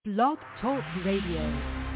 Blog Talk Radio.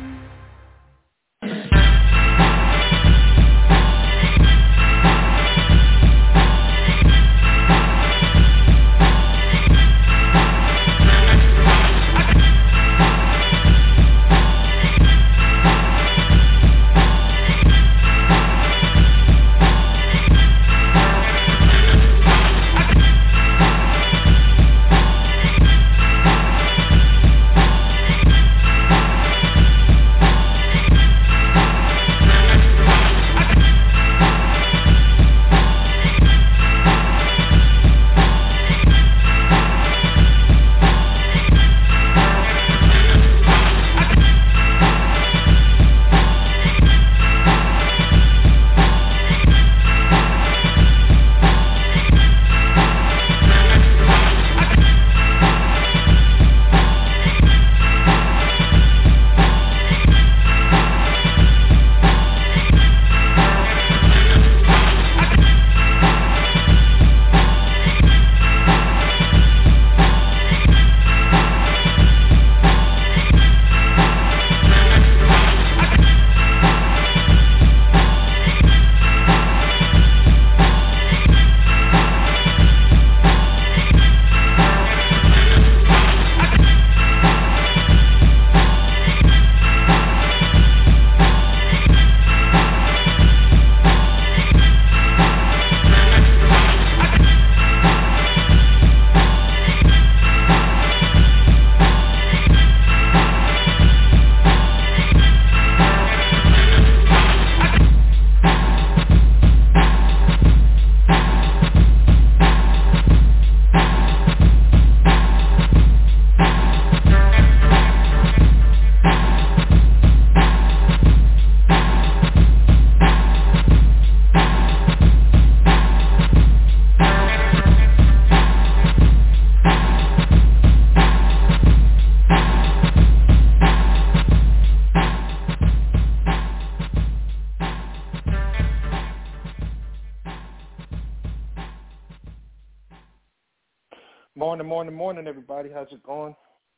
Morning, everybody. How's it going?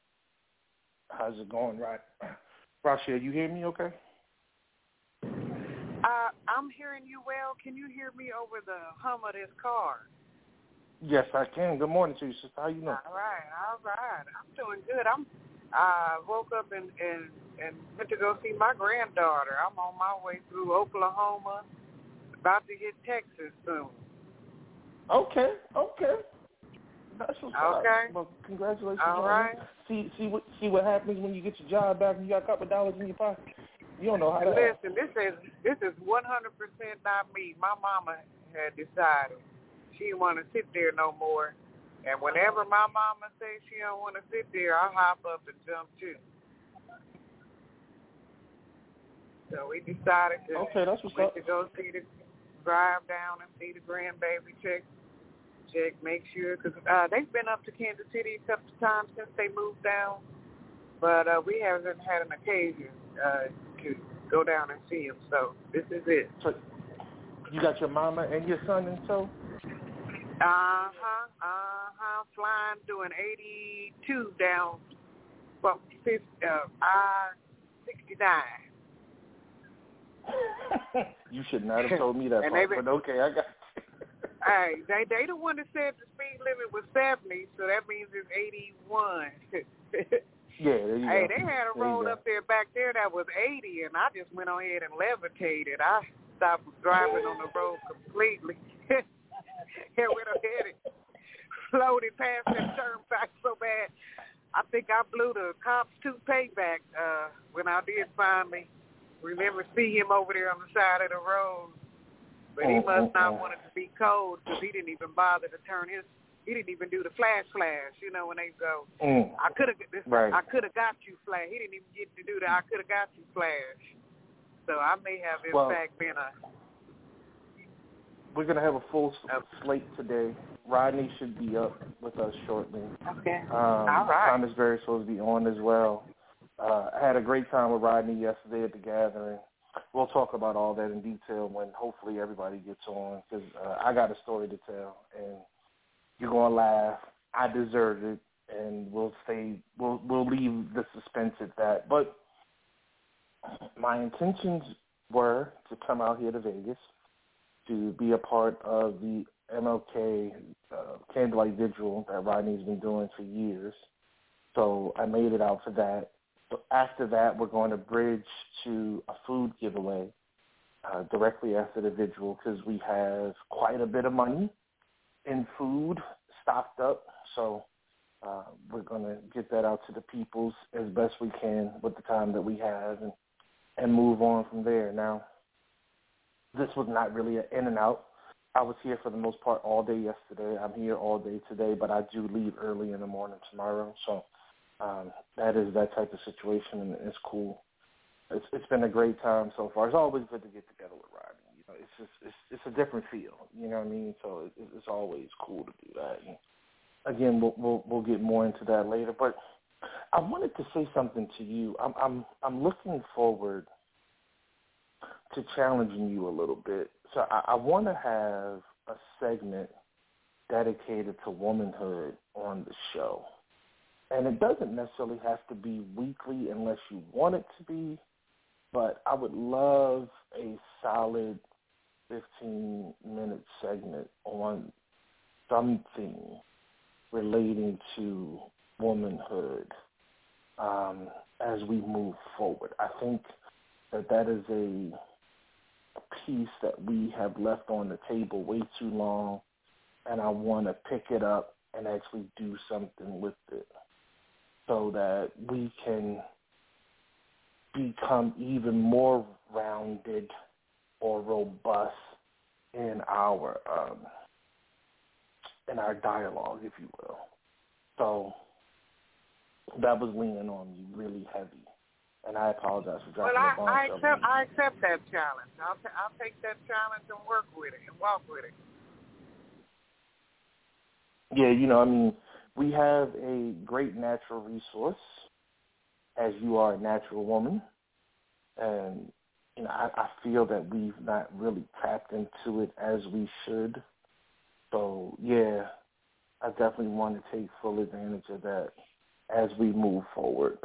Right? Rashia, you hear me okay? I'm hearing you well. Can you hear me over the hum of this car? Yes, I can. Good morning to you, sister. How you doing? All right. I'm doing good. Woke up and went to go see my granddaughter. I'm on my way through Oklahoma, about to hit Texas soon. Okay. That's what's up. Okay. Well, congratulations. All right. See what happens when you get your job back and you got a couple of dollars in your pocket. You don't know how to. Listen, this is 100% not me. My mama had decided she didn't want to sit there no more, and whenever my mama says she don't want to sit there, I hop up and jump too. So we decided to that's what's up. to go drive down and see the grandbaby, check, make sure, because they've been up to Kansas City a couple of times since they moved down, but we haven't had an occasion to go down and see them, so this is it. So you got your mama and your son in tow? Flying, doing 82 down, I-69. You should not have told me that part, but okay, I got you. Hey, they the one that said the speed limit was 70, so that means it's 81. Yeah, there you go. Hey, they had a road up there back there that was 80, and I just went on ahead and levitated. I stopped driving on the road completely. And went ahead and floated past that turnpike so bad. I think I blew the cops' toupee back when I did finally remember see him over there on the side of the road. But he must not want it to be cold because he didn't even bother to he didn't even do the flash, you know, when they go, I could have got you flash. He didn't even get to do that. I could have got you flash. So I may have, in fact, been we're going to have a full slate today. Rodney should be up with us shortly. Okay. All right. Thomas Berry supposed to be on as well. I had a great time with Rodney yesterday at the gathering. We'll talk about all that in detail when hopefully everybody gets on, because I got a story to tell, and you're going to laugh. I deserved it. and we'll leave the suspense at that. But my intentions were to come out here to Vegas to be a part of the MLK Candlelight Vigil that Rodney's been doing for years. So I made it out for that. So after that, we're going to bridge to a food giveaway directly after the vigil because we have quite a bit of money in food stocked up. So we're going to get that out to the peoples as best we can with the time that we have and move on from there. Now, this was not really an in and out. I was here for the most part all day yesterday. I'm here all day today, but I do leave early in the morning tomorrow. So that is that type of situation, and it's cool. It's been a great time so far. It's always good to get together with Rodney. You know, it's a different feel. You know what I mean? So it's always cool to do that. And again, we'll get more into that later. But I wanted to say something to you. I'm looking forward to challenging you a little bit. So I want to have a segment dedicated to womanhood on the show. And it doesn't necessarily have to be weekly unless you want it to be, but I would love a solid 15-minute segment on something relating to womanhood as we move forward. I think that is a piece that we have left on the table way too long, and I want to pick it up and actually do something with it so that we can become even more rounded or robust in our dialogue, if you will. So that was leaning on me really heavy, and I apologize for dropping the bomb. I accept that challenge. I'll take that challenge and work with it and walk with it. Yeah, you know, I mean, we have a great natural resource, as you are a natural woman, and you know, I feel that we've not really tapped into it as we should. So, yeah, I definitely want to take full advantage of that as we move forward.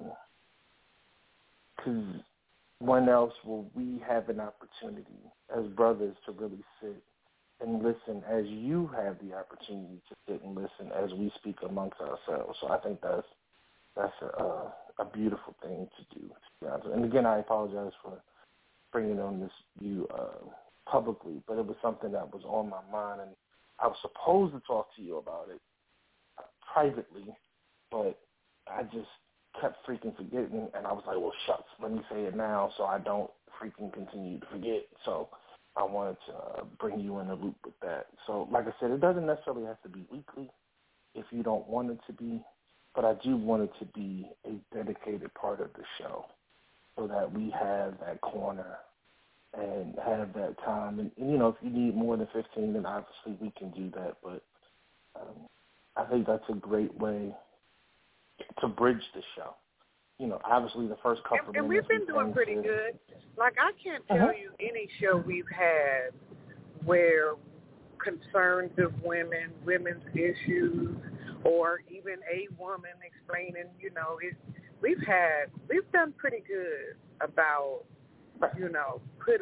Because when else will we have an opportunity as brothers to really sit and listen as you have the opportunity to sit and listen as we speak amongst ourselves? So I think that's a beautiful thing to do, to be honest. And again, I apologize for bringing on this view publicly, but it was something that was on my mind, and I was supposed to talk to you about it privately, but I just kept freaking forgetting, and I was like, well, shucks, let me say it now so I don't freaking continue to forget. So I wanted to bring you in the loop with that. So like I said, it doesn't necessarily have to be weekly if you don't want it to be, but I do want it to be a dedicated part of the show so that we have that corner and have that time. And you know, if you need more than 15, then obviously we can do that. But I think that's a great way to bridge the show. You know, obviously the first couple and we've been doing pretty good. Like, I can't tell you any show we've had where concerns of women, women's issues, or even a woman explaining, you know, we've done pretty good about, you know,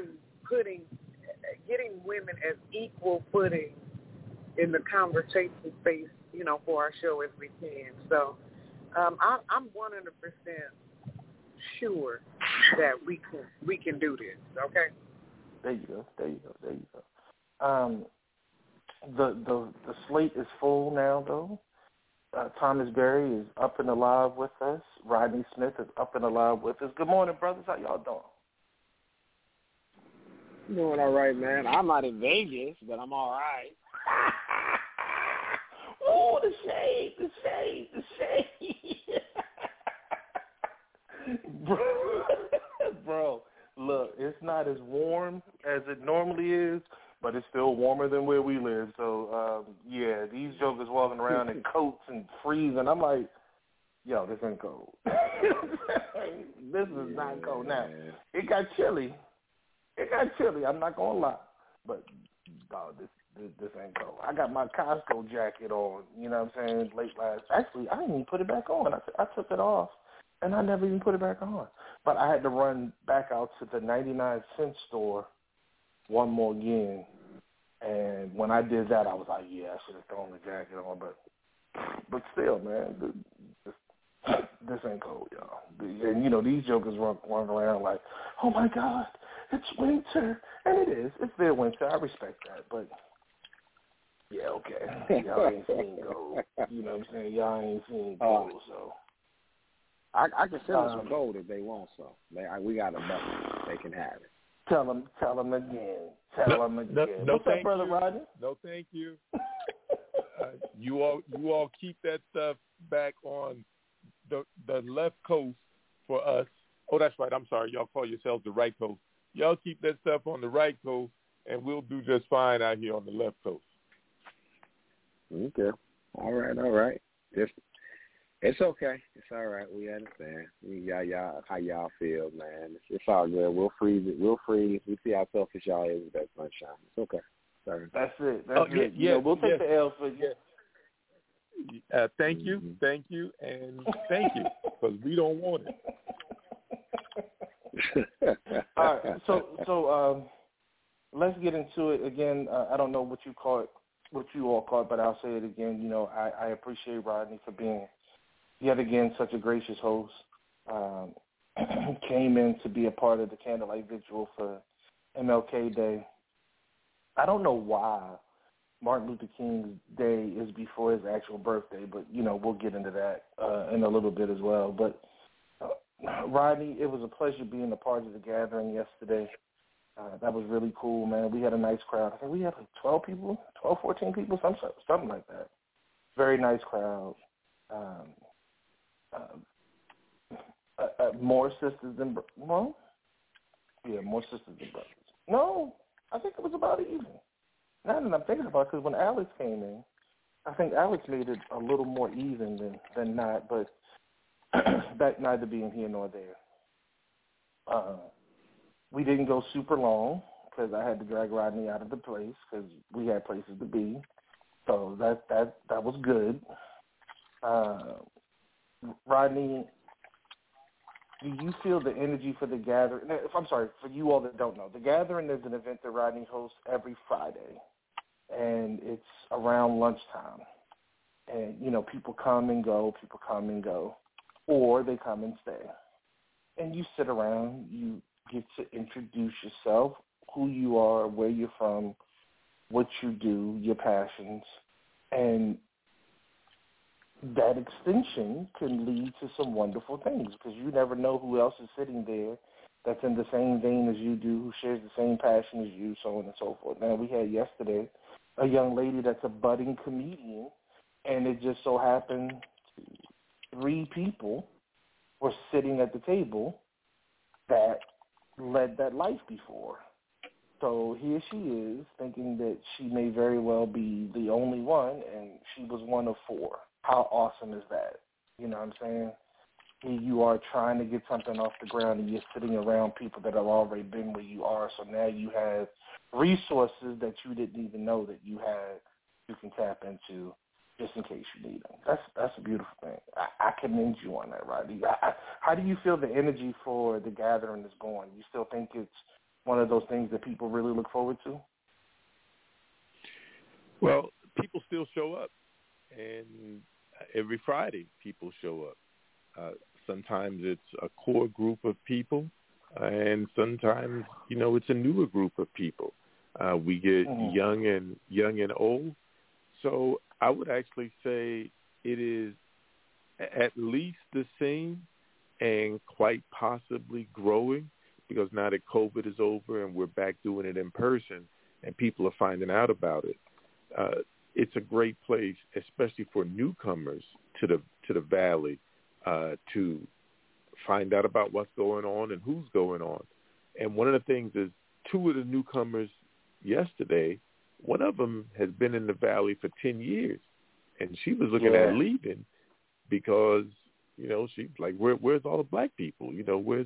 getting women as equal footing in the conversation space, you know, for our show as we can. So I'm 100% sure that we can do this. Okay. There you go. The slate is full now, though. Thomas Berry is up and alive with us. Rodney Smith is up and alive with us. Good morning, brothers. How y'all doing? Doing all right, man. I'm not in Vegas, but I'm all right. Oh, the shade. Bro, look, it's not as warm as it normally is, but it's still warmer than where we live. So, yeah, these jokers walking around in coats and freezing. I'm like, yo, this ain't cold. This is not cold. Now, it got chilly. I'm not going to lie. But, dog, this this ain't go. I got my Costco jacket on, you know what I'm saying, late last. Actually, I didn't even put it back on. I took it off, and I never even put it back on. But I had to run back out to the 99-cent store one more again. And when I did that, I was like, yeah, I should have thrown the jacket on. But still, man, this ain't cold, y'all. And, you know, these jokers run around like, oh, my God, it's winter. And it is. It's their winter. I respect that. But, yeah, okay. Y'all ain't seen gold. You know what I'm saying? Y'all ain't seen gold, so. I can send them some gold if they want some. We got enough. They can have it. Tell them again. Tell them again. No, what's up, Brother Rodney? No, thank you. You all keep that stuff back on the left coast for us. Oh, that's right. I'm sorry. Y'all call yourselves the right coast. Y'all keep that stuff on the right coast, and we'll do just fine out here on the left coast. Okay. All right. It's okay. It's all right. We understand. We got y'all how y'all feel, man. It's all good. We'll freeze it. We see how selfish y'all is with that sunshine. It's okay. Sorry. That's it. That's it. Yeah, we'll take the L for you. Thank you, and thank you, because we don't want it. All right, so let's get into it again. I don't know what you all caught, but I'll say it again. You know, I appreciate Rodney for being yet again such a gracious host. Came in to be a part of the candlelight vigil for MLK Day. I don't know why Martin Luther King's Day is before his actual birthday, but, you know, we'll get into that in a little bit as well. But, Rodney, it was a pleasure being a part of the gathering yesterday. That was really cool, man. We had a nice crowd. I think we had like 14 people, something like that. Very nice crowd. More sisters than more sisters than brothers. No, I think it was about even. Now that I'm thinking about it, because when Alex came in, I think Alex made it a little more even than not, but that neither being here nor there. We didn't go super long because I had to drag Rodney out of the place because we had places to be. So that was good. Rodney, do you feel the energy for the gathering? I'm sorry, for you all that don't know, the gathering is an event that Rodney hosts every Friday, and it's around lunchtime. And, you know, people come and go, or they come and stay. And you sit around, you get to introduce yourself, who you are, where you're from, what you do, your passions, and that extension can lead to some wonderful things because you never know who else is sitting there that's in the same vein as you do, who shares the same passion as you, so on and so forth. Now, we had yesterday a young lady that's a budding comedian, and it just so happened 3 people were sitting at the table that led that life before. So here she is thinking that she may very well be the only one, and she was one of 4. How awesome is that? You know what I'm saying? Here you are trying to get something off the ground, and you're sitting around people that have already been where you are, so now you have resources that you didn't even know that you had you can tap into just in case you need them. That's a beautiful thing. I commend you on that, Rodney. How do you feel the energy for the gathering is going? You still think it's one of those things that people really look forward to? Well, people still show up, and every Friday people show up. Sometimes it's a core group of people, and sometimes, you know, it's a newer group of people. We get young and old. So I would actually say it is at least the same and quite possibly growing, because now that COVID is over and we're back doing it in person and people are finding out about it. It's a great place, especially for newcomers to the Valley, to find out about what's going on and who's going on. And one of the things is 2 of the newcomers yesterday, one of them has been in the Valley for 10 years, and she was looking at leaving because, you know, she's like, where's all the black people? You know, where's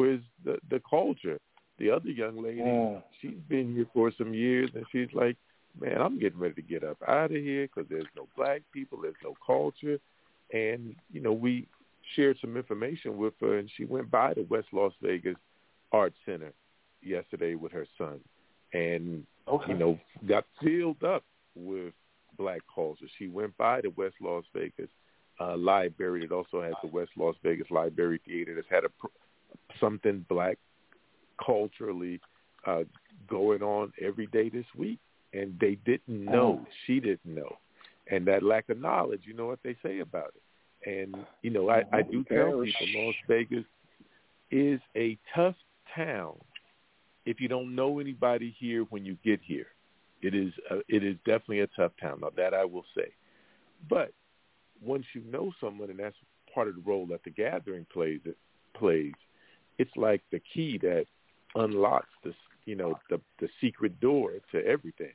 the culture? The other young lady, she's been here for some years, and she's like, man, I'm getting ready to get up out of here because there's no black people, there's no culture. And, we shared some information with her, and she went by the West Las Vegas Art Center yesterday with her son and, got filled up with black culture. She went by the West Las Vegas library. It also has the West Las Vegas Library Theater that's had something black culturally going on every day this week. And they didn't know. She didn't know. And that lack of knowledge, you know what they say about it. And, I do tell people Las Vegas is a tough town if you don't know anybody here when you get here. It is definitely a tough town. Now, that I will say. But once you know someone, and that's part of the role that the gathering plays, it's like the key that unlocks the secret door to everything.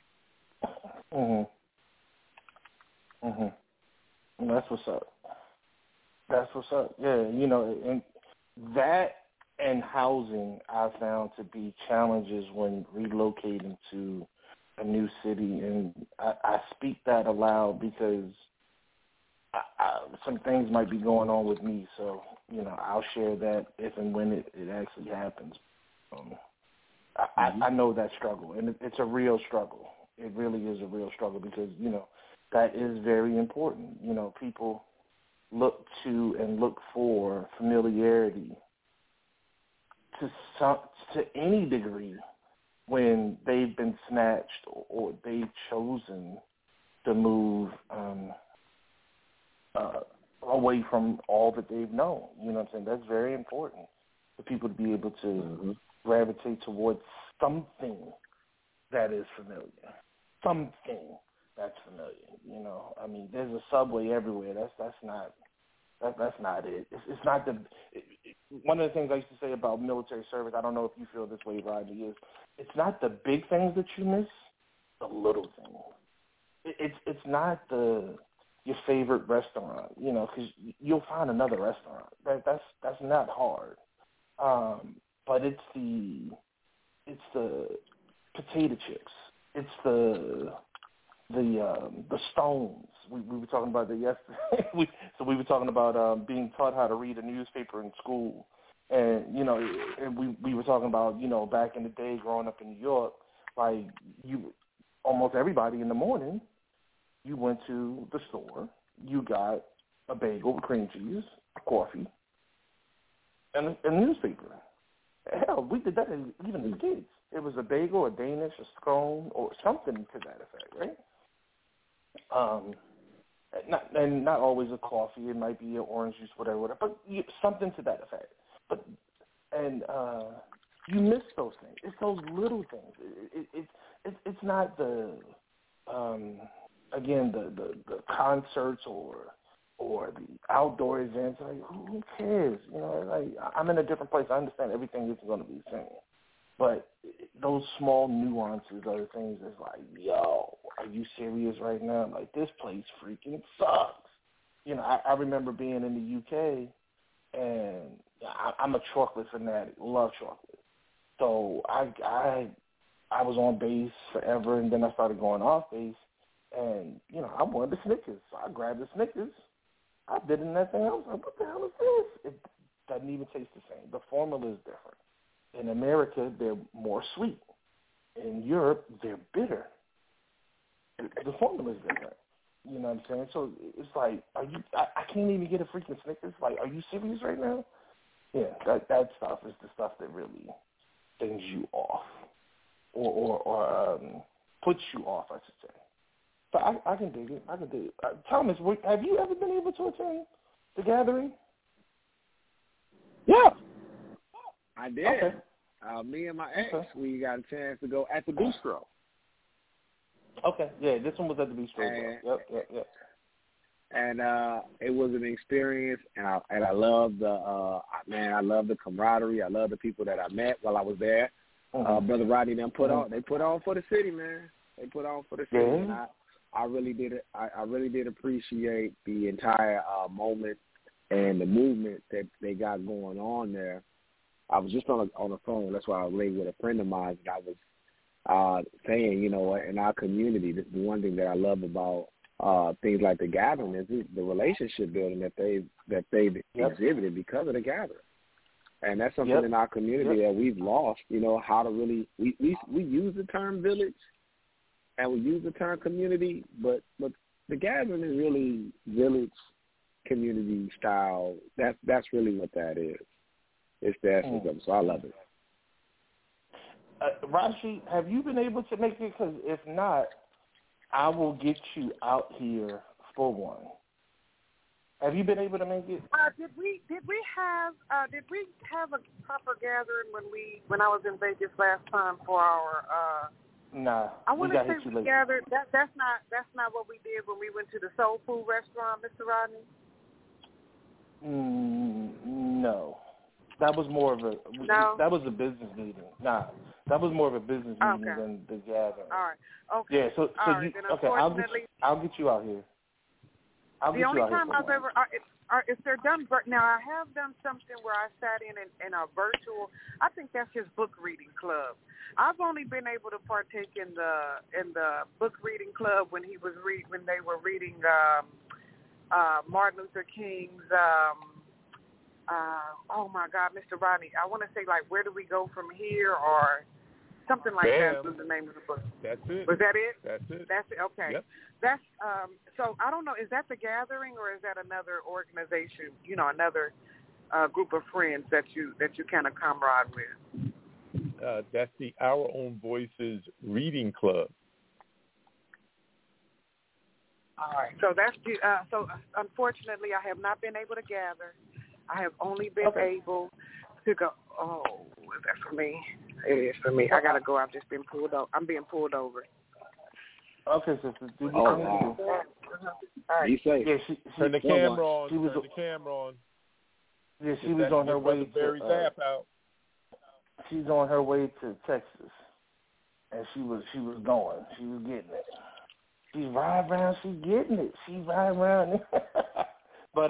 And that's what's up. Yeah, and that and housing I found to be challenges when relocating to a new city, and I speak that aloud because some things might be going on with me, so I'll share that if and when it actually happens. I know that struggle, and it's a real struggle. It really is a real struggle because that is very important. People look to and look for familiarity to any degree when they've been snatched or they've chosen to move away from all that they've known. You know what I'm saying? That's very important for people to be able to gravitate towards something that is familiar. Something that's familiar. I mean, there's a subway everywhere. That's not it. It's not one of the things I used to say about military service, I don't know if you feel this way, Rodney, is it's not the big things that you miss, the little things. It's not your favorite restaurant, because you'll find another restaurant. That's not hard. But it's the potato chips. It's the stones. We were talking about that yesterday. we were talking about being taught how to read a newspaper in school, and and we were talking about back in the day growing up in New York, like almost everybody in the morning, you went to the store, you got a bagel with cream cheese, a coffee, and a newspaper. Hell, we did that even as kids. It was a bagel, a Danish, a scone, or something to that effect, right? Not always a coffee. It might be an orange juice, whatever. But something to that effect. You miss those things. It's those little things. It's not the concerts or the outdoor events. Like, who cares? I'm in a different place. I understand everything isn't going to be the same. But those small nuances are the things that's like, yo, are you serious right now? Like, this place freaking sucks. I remember being in the UK, and I'm a chocolate fanatic, love chocolate. So I was on base forever, and then I started going off base, and, I wanted the Snickers. So I grabbed the Snickers. I bit in that thing. I was like, what the hell is this? It doesn't even taste the same. The formula is different. In America, they're more sweet. In Europe, they're bitter. The formula is different. You know what I'm saying? So it's like, I can't even get a freaking Snickers. Like, are you serious right now? Yeah, that stuff is the stuff that really things you off or puts you off, I should say. So I can dig it. Thomas, have you ever been able to attend the gathering? Yeah. I did. Okay. Me and my ex, we got a chance to go at the bistro. Okay, yeah, this one was at the bistro. Yep. And it was an experience, and I love I love the camaraderie. I love the people that I met while I was there. Brother Rodney, they put on for the city, man. They put on for the city. And I really did it. I really did appreciate the entire moment and the movement that they got going on there. I was just on the phone. That's why I was late with a friend of mine. And saying, you know, in our community, the one thing that I love about things like the gathering is the relationship building that they've exhibited because of the gathering. And that's something in our community that we've lost, you know, how to really we use the term village and we use the term community, but the gathering is really village community style. That's really what that is. It's the essence of it. So I love it. Rashi, have you been able to make it? Because if not, I will get you out here for one. Have you been able to make it? Did we have a proper gathering when I was in Vegas last time for our? Nah, I want to say we late. gathered. That's not what we did when we went to the soul food restaurant, Mr. Rodney. No, that was more of a that was a business meeting. Nah, that was more of a business meeting than the gathering. All right. Okay. Yeah. So right, you, okay. I'll get you out here. The only time I've ever if they're done now, I have done something where I sat in a virtual. I think that's his book reading club. I've only been able to partake in the book reading club when they were reading Martin Luther King's. Oh my God, Mr. Rodney, I want to say like Where Do We Go From Here or something like that was the name of the book. That's it. Was that it? That's it. That's it. Okay. Yep. That's so I don't know. Is that the gathering or is that another organization? You know, another group of friends that you kind of comrade with. That's the Our Own Voices Reading Club. All right. So that's so unfortunately, I have not been able to gather. I have only been able to go. Oh, is that for me? It is for me. I gotta go. I've just been pulled over. I'm being pulled over. Okay, sister. Wow. All right. Be safe. Yeah, turn the camera on. Turn the camera on. Yeah, she was on her way to. Barry's app out. She's on her way to Texas, and she was going. She was getting it. She's riding around. She's getting it. She's riding around. But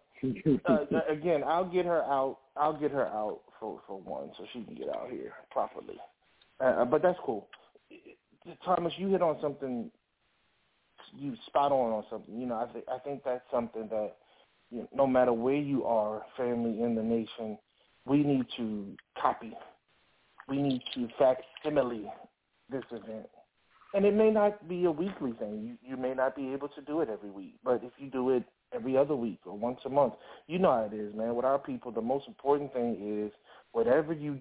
again, I'll get her out. I'll get her out for one, so she can get out here properly. But that's cool. Thomas, you hit on something. You spot on something. You know, I think that's something that, you know, no matter where you are, family in the nation, we need to copy. We need to facsimile this event. And it may not be a weekly thing. You may not be able to do it every week. But if you do it every other week or once a month, you know how it is, man. With our people, the most important thing is whatever you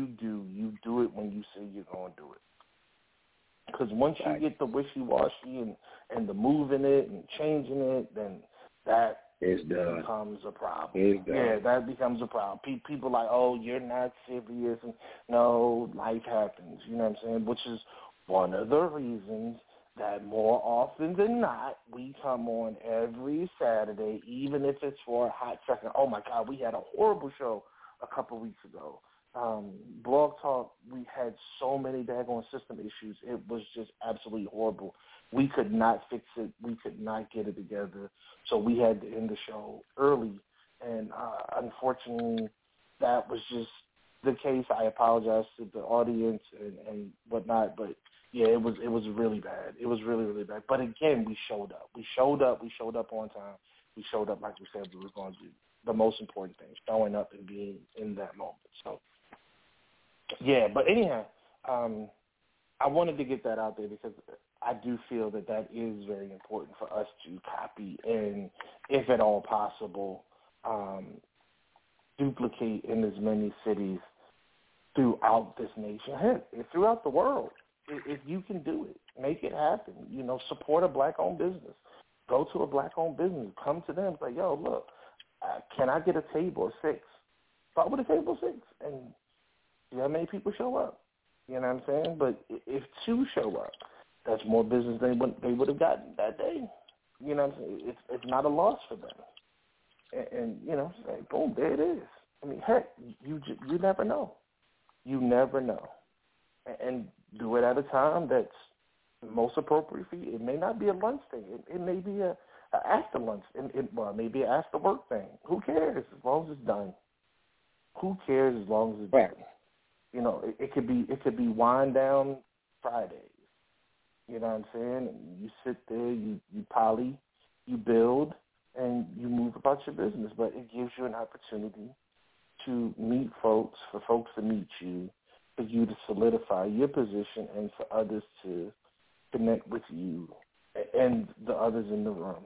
do it when you say you're going to do it. Because once you get the wishy-washy and the moving it and changing it, then that becomes a problem. Yeah, that becomes a problem. People like, oh, you're not serious. And no, life happens. You know what I'm saying? Which is one of the reasons that more often than not, we come on every Saturday, even if it's for a hot second. Oh, my God, we had a horrible show a couple weeks ago. Blog Talk, we had so many daggone system issues. It was just absolutely horrible. We could not fix it. We could not get it together. So we had to end the show early. And unfortunately, that was just the case. I apologize to the audience and whatnot. But, yeah, it was really bad. It was really, really bad. But, again, we showed up. We showed up on time. We showed up like we said we were going to do. The most important thing, showing up and being in that moment. So, yeah, but anyhow, I wanted to get that out there because I do feel that is very important for us to copy and, if at all possible, duplicate in as many cities throughout this nation, heck, throughout the world. If you can do it, make it happen. You know, support a black-owned business. Go to a black-owned business. Come to them. Say, yo, look, can I get a table of 6? Start with a table of 6 and see how many people show up. You know what I'm saying? But if 2 show up, that's more business than they would have gotten that day. You know what I'm saying? It's not a loss for them. And you know, say, boom, there it is. I mean, heck, you never know. You never know. And do it at a time that's most appropriate for you. It may not be a lunch thing. It may be a after lunch. Maybe an after work thing. Who cares as long as it's done? Who cares as long as it's done? You know, it could be wind down Fridays. You know what I'm saying? And you sit there, you poly, you build, and you move about your business. But it gives you an opportunity to meet folks, for folks to meet you, for you to solidify your position, and for others to connect with you and the others in the room.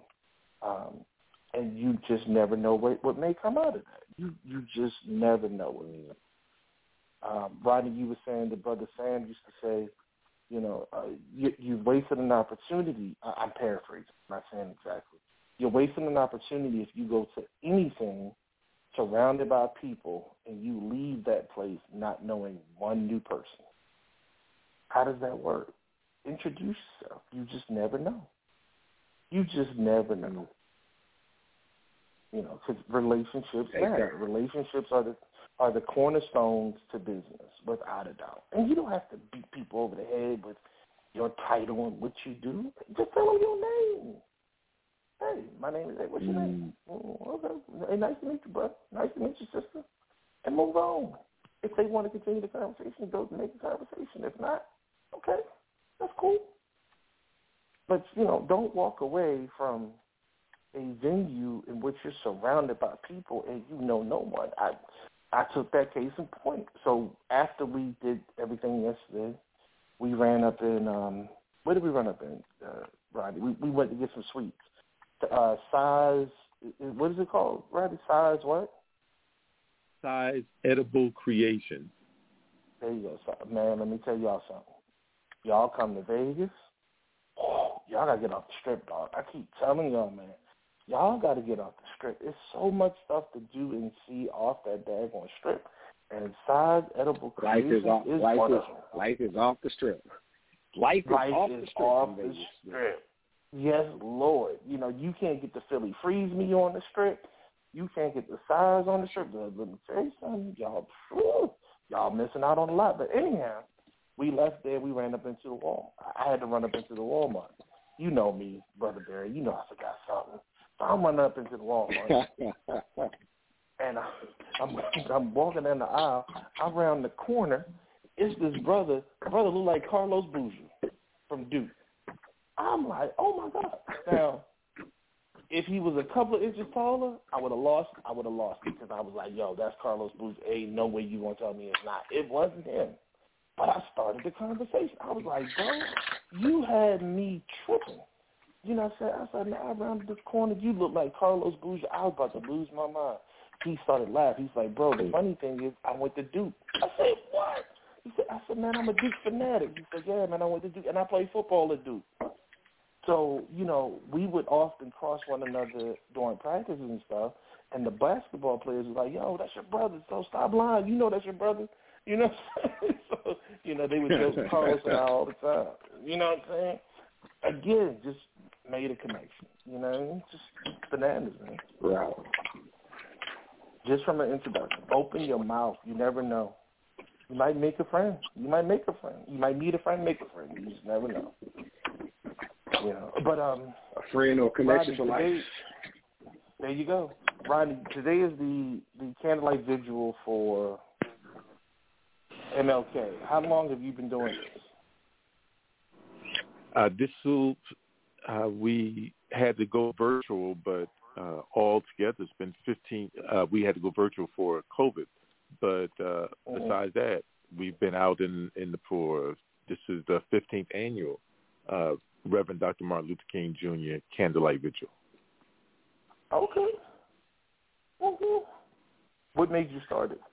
And you just never know what may come out of that. You just never know what may come. Rodney, you were saying that Brother Sam used to say, you know, you've wasted an opportunity. I'm paraphrasing, I'm not saying exactly. You're wasting an opportunity if you go to anything surrounded by people and you leave that place not knowing one new person. How does that work? Introduce yourself. You just never know. You just never know. You know, because relationships matter. Relationships are the cornerstones to business, without a doubt. And you don't have to beat people over the head with your title and what you do. Just tell them your name. Hey, my name is, what's your name? Oh, okay. Hey, nice to meet you, brother. Nice to meet you, sister. And move on. If they want to continue the conversation, go make the conversation. If not, okay, that's cool. But, you know, don't walk away from a venue in which you're surrounded by people and you know no one. I took that case in point. So after we did everything yesterday, we ran up in, where did we run up in, Rodney? We went to get some sweets. Size, what is it called, Rodney? Size what? Size Edible Creations. There you go. So, man, let me tell y'all something. Y'all come to Vegas, y'all got to get off the strip, dog. I keep telling y'all, man. Y'all got to get off the strip. There's so much stuff to do and see off that daggone strip. And Size Edible Creations is one of them. Life is off the strip. Life is off the strip. Yes, Lord. You know, you can't get the Philly Freeze Me on the strip. You can't get the Size on the strip. Let me tell you something. Y'all missing out on a lot. But anyhow, we left there. We ran up into the wall. I had to run up into the Walmart. You know me, Brother Barry. You know I forgot something. So I'm running up into the Walmart. And I'm walking down the aisle. I'm around the corner. It's this brother. Brother look like Carlos Bougie from Duke. I'm like, oh, my God. Now, if he was a couple of inches taller, I would have lost because I was like, yo, that's Carlos Bougie. Ain't no way you going to tell me it's not. It wasn't him. But I started the conversation. I was like, bro, you had me tripping. You know what I said, man, around this corner, you look like Carlos Bougie. I was about to lose my mind. He started laughing. He's like, bro, the funny thing is I went to Duke. I said, what? I said, man, I'm a Duke fanatic. He said, yeah, man, I went to Duke, and I played football at Duke. So, you know, we would often cross one another during practices and stuff, and the basketball players were like, yo, that's your brother, so stop lying. You know that's your brother. You know what I'm saying? So, you know, they would joke Carlos and I all the time. You know what I'm saying? Again, just made a connection. You know, just bananas, man. Right. Just from an introduction. Open your mouth. You never know. You might make a friend. You might meet a friend, make a friend. You just never know. You know, but a friend or connection for life. There you go, Rodney. Today is the candlelight vigil for MLK. How long have you been doing this? We had to go virtual, but all together it's been 15. We had to go virtual for COVID, but besides that, we've been out in the poor. This is the 15th annual Reverend Dr. Martin Luther King Jr. Candlelight Vigil. Okay. What made you start it?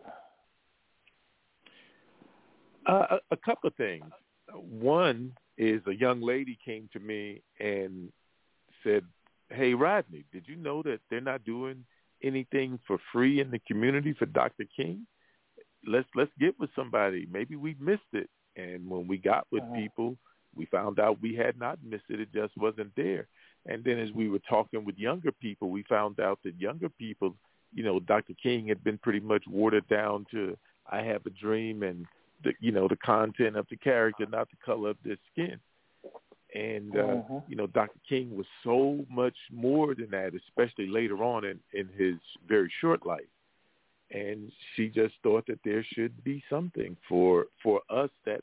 A couple of things. One is a young lady came to me and said, hey, Rodney, did you know that they're not doing anything for free in the community for Dr. King? Let's get with somebody. Maybe we missed it. And when we got with people, we found out we had not missed it. It just wasn't there. And then as we were talking with younger people, we found out that younger people, you know, Dr. King had been pretty much watered down to I have a dream and, the content of the character, not the color of their skin. And, Dr. King was so much more than that, especially later on in his very short life. And she just thought that there should be something for us that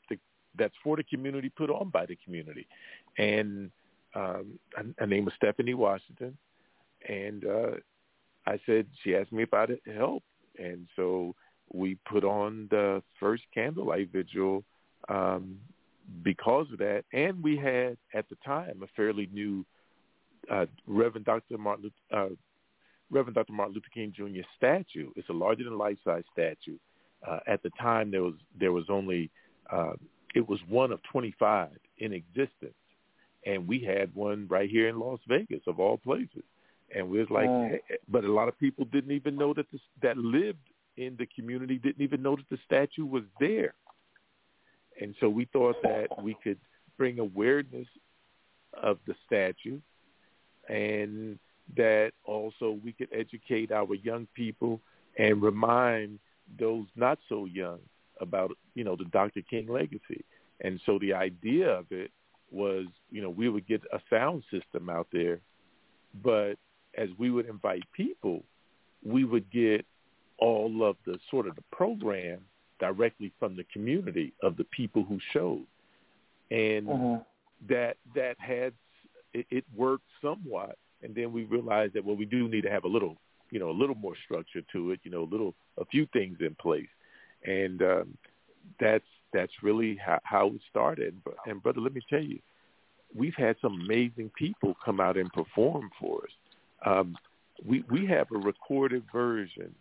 that's for the community, put on by the community. And her name was Stephanie Washington. And I said, she asked me if I'd help. And so we put on the first candlelight vigil because of that. And we had, at the time, a fairly new Reverend Dr. Martin Luther King Jr. statue. It's a larger-than-life-size statue. At the time, there was only it was one of 25 in existence, and we had one right here in Las Vegas, of all places. And we was like, but a lot of people didn't even know that lived in the community didn't even know that the statue was there. And so we thought that we could bring awareness of the statue, and that also we could educate our young people and remind those not so young about, the Dr. King legacy. And so the idea of it was, we would get a sound system out there, but as we would invite people, we would get all of the sort of the program directly from the community of the people who showed. And that had, it worked somewhat. And then we realized that, we do need to have a little more structure to it, a few things in place. And that's really how it started. And brother, let me tell you, we've had some amazing people come out and perform for us. We have a recorded version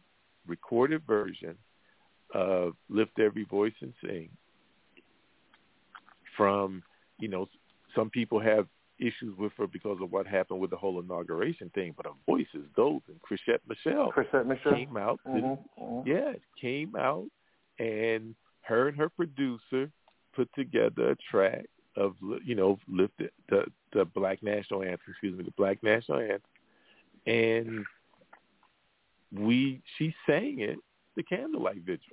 of Lift Every Voice and Sing from, some people have issues with her because of what happened with the whole inauguration thing, but her voice is golden. Chrisette Michele came out. Came out, and her and her producer put together a track of, lift the Black National Anthem, the Black National Anthem, and she sang it, the candlelight vigil.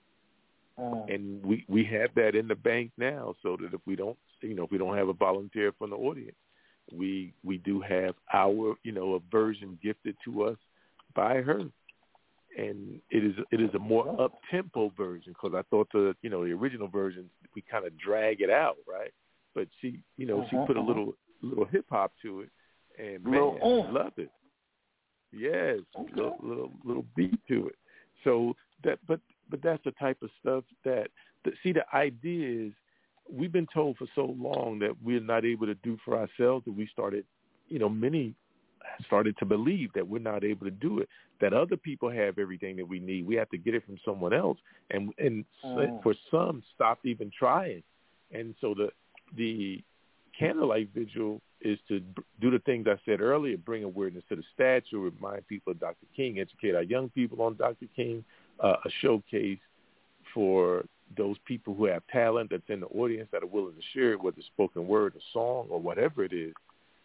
And we have that in the bank now, so that if we don't have a volunteer from the audience, we do have our, a version gifted to us by her. And it is a more up-tempo version, because I thought the original version, we kind of drag it out, right? But she put a little hip-hop to it, and man, I love it. Yes, little beat to it. So that, but that's the type of stuff that, the idea is, we've been told for so long that we're not able to do for ourselves, that we started, many started to believe that we're not able to do it, that other people have everything that we need. We have to get it from someone else. And for some, stopped even trying. And so the candlelight vigil is to do the things I said earlier, bring awareness to the statue, remind people of Dr. King, educate our young people on Dr. King, a showcase for those people who have talent that's in the audience that are willing to share it, whether it's spoken word, a song, or whatever it is.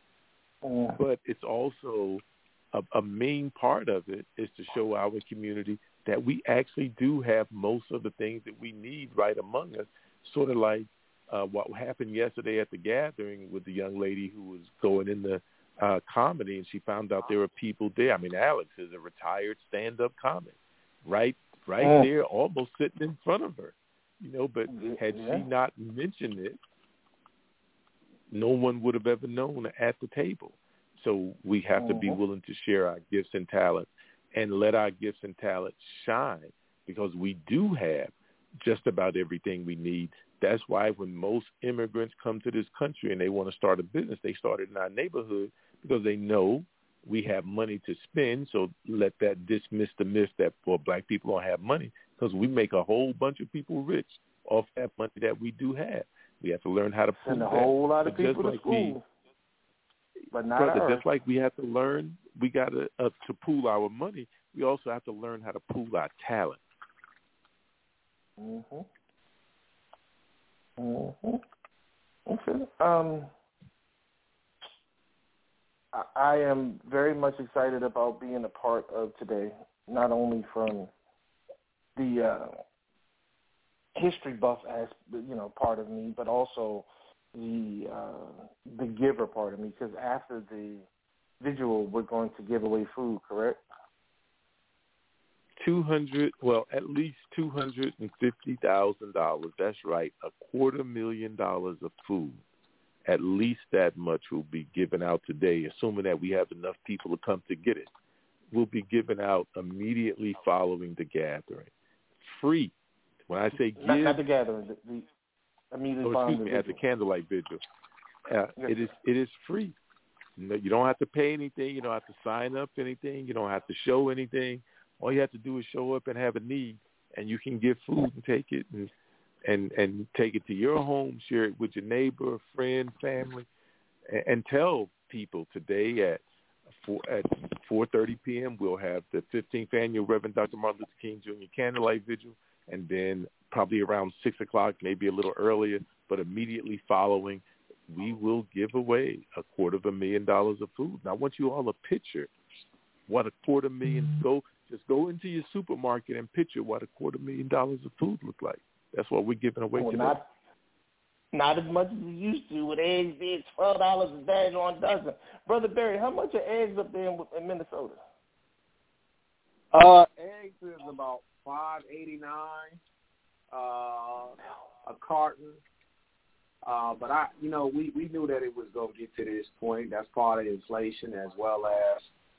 But it's also a main part of it is to show our community that we actually do have most of the things that we need right among us, sort of like what happened yesterday at the gathering with the young lady who was going into comedy, and she found out there were people there. I mean, Alex is a retired stand-up comic, right there, almost sitting in front of her, but had she not mentioned it, no one would have ever known at the table. So we have to be willing to share our gifts and talents and let our gifts and talents shine, because we do have just about everything we need. That's why when most immigrants come to this country and they want to start a business, they start it in our neighborhood, because they know we have money to spend. So let that dismiss the myth that black people don't have money, because we make a whole bunch of people rich off that money that we do have. We have to learn how to pool that. Send a whole lot of people to school, but not brother, just like we have to learn, we got to pool our money, we also have to learn how to pool our talent. Okay. I am very much excited about being a part of today, not only from the history buff part of me, but also the giver part of me. Because after the visual, we're going to give away food, correct? at least $250,000. That's right, $250,000 of food. At least that much will be given out today, assuming that we have enough people to come to get it. Will be given out immediately following the gathering. Free. When I say give, not the gathering, the immediately following at the candlelight vigil. It is free. You don't have to pay anything. You don't have to sign up anything. You don't have to show anything. All you have to do is show up and have a need, and you can get food and take it and take it to your home, share it with your neighbor, friend, family, and tell people today at 4:30 p.m. we'll have the 15th annual Reverend Dr. Martin Luther King Jr. Candlelight Vigil, and then probably around 6 o'clock, maybe a little earlier, but immediately following, we will give away $250,000 of food. Now, I want you all to picture what $250,000 just go into your supermarket and picture what $250,000 of food look like. That's what we're giving away today. Not as much as you used to, with eggs being $12 a bag on dozen. Brother Barry, how much are eggs up there in Minnesota? Eggs is about $5.89 a carton. But we knew that it was going to get to this point. That's part of inflation, as well as,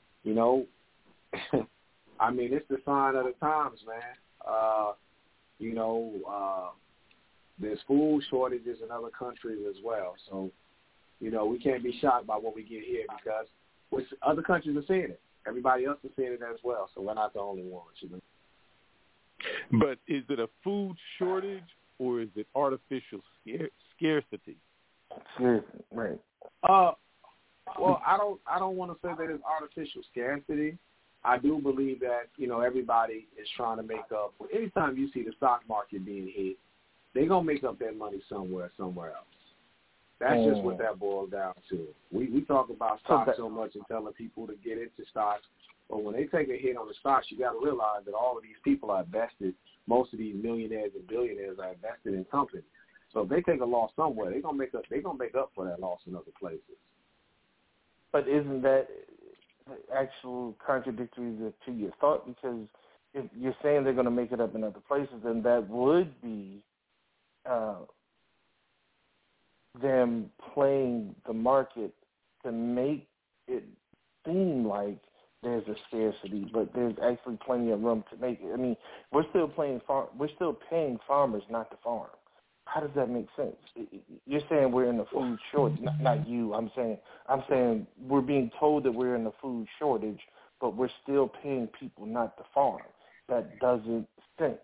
I mean, it's the sign of the times, man. There's food shortages in other countries as well. So, we can't be shocked by what we get here, because other countries are seeing it. Everybody else is seeing it as well. So we're not the only ones. But is it a food shortage, or is it artificial scarcity? Right. Well, I don't want to say that it's artificial scarcity. I do believe that, everybody is trying to make up. Anytime you see the stock market being hit, they're going to make up that money somewhere else. That's just what that boils down to. We talk about stocks so much and telling people to get into stocks, but when they take a hit on the stocks, you got to realize that all of these people are invested. Most of these millionaires and billionaires are invested in companies. So if they take a loss somewhere, they're gonna make up for that loss in other places. But isn't that actual contradictory to your thought? Because if you're saying they're going to make it up in other places, then that would be them playing the market to make it seem like there's a scarcity, but there's actually plenty of room to make it. I mean, we're still paying farmers not to farm. How does that make sense? You're saying we're in a food shortage. Not you. I'm saying we're being told that we're in a food shortage, but we're still paying people not to farm. That doesn't sense.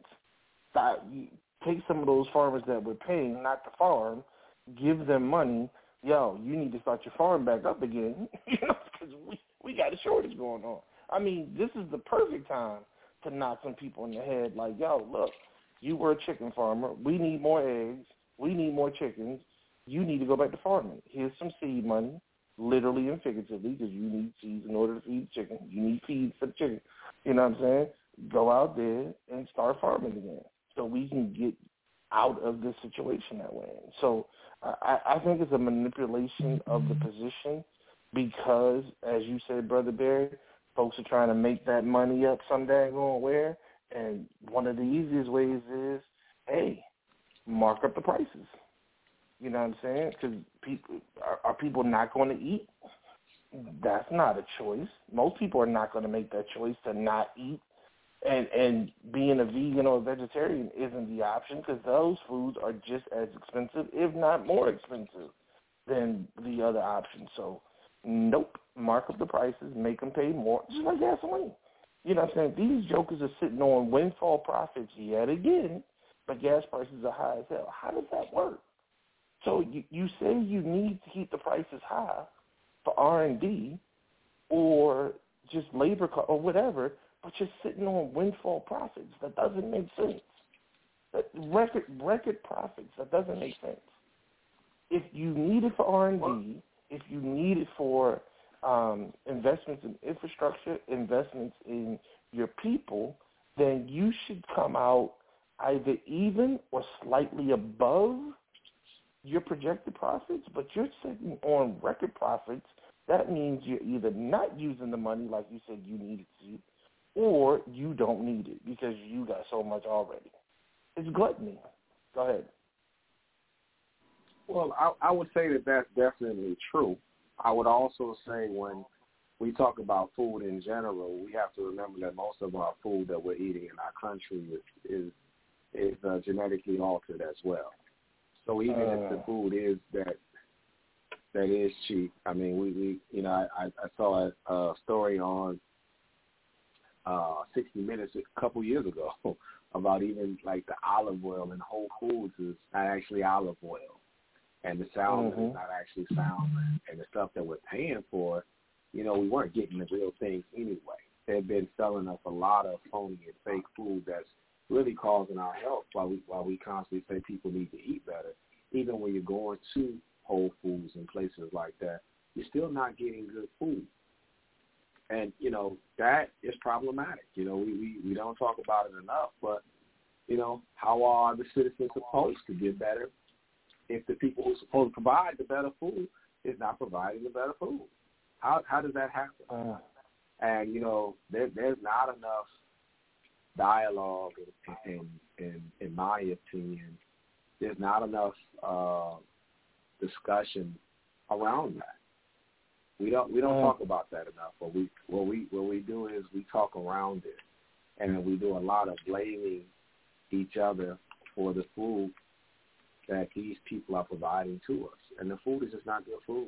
Take some of those farmers that we're paying not to farm, give them money. Yo, you need to start your farm back up again, because we got a shortage going on. I mean, this is the perfect time to knock some people in the head. Like, yo, look, you were a chicken farmer. We need more eggs. We need more chickens. You need to go back to farming. Here's some seed money, literally and figuratively, because you need seeds in order to feed the chicken. You need feed for the chicken. You know what I'm saying? Go out there and start farming again so we can get out of this situation that we're in. So I think it's a manipulation of the position because, as you said, Brother Barry, folks are trying to make that money up some daggone where. And one of the easiest ways is, hey, mark up the prices. You know what I'm saying? Because are people not going to eat? That's not a choice. Most people are not going to make that choice to not eat. And being a vegan or a vegetarian isn't the option because those foods are just as expensive, if not more expensive, than the other options. So, nope, mark up the prices, make them pay more, just like gasoline. You know what I'm saying? These jokers are sitting on windfall profits yet again, but gas prices are high as hell. How does that work? So you say you need to keep the prices high for R&D or just labor or whatever, but you're sitting on windfall profits. That doesn't make sense. Record profits. That doesn't make sense. If you need it for R&D, if you need it for investments in infrastructure, investments in your people, then you should come out either even or slightly above your projected profits, but you're sitting on record profits. That means you're either not using the money like you said you needed to, or you don't need it because you got so much already. It's gluttony. Go ahead. Well, I would say that that's definitely true. I would also say when we talk about food in general, we have to remember that most of our food that we're eating in our country is genetically altered as well. So even if the food is that is cheap, I mean, we you know, I saw a story on 60 Minutes a couple years ago about even like the olive oil in Whole Foods is not actually olive oil, and the salmon is not actually salmon, and the stuff that we're paying for, you know, we weren't getting the real things anyway. They've been selling us a lot of phony and fake food that's really causing our health while we constantly say people need to eat better. Even when you're going to Whole Foods and places like that, you're still not getting good food. And, you know, that is problematic. You know, we don't talk about it enough, but, you know, how are the citizens supposed to get better if the people who are supposed to provide the better food is not providing the better food? How does that happen? And, you know, there's not enough dialogue, in my opinion. There's not enough discussion around that. We don't talk about that enough. What we do is we talk around it, and we do a lot of blaming each other for the food that these people are providing to us, and the food is just not good food.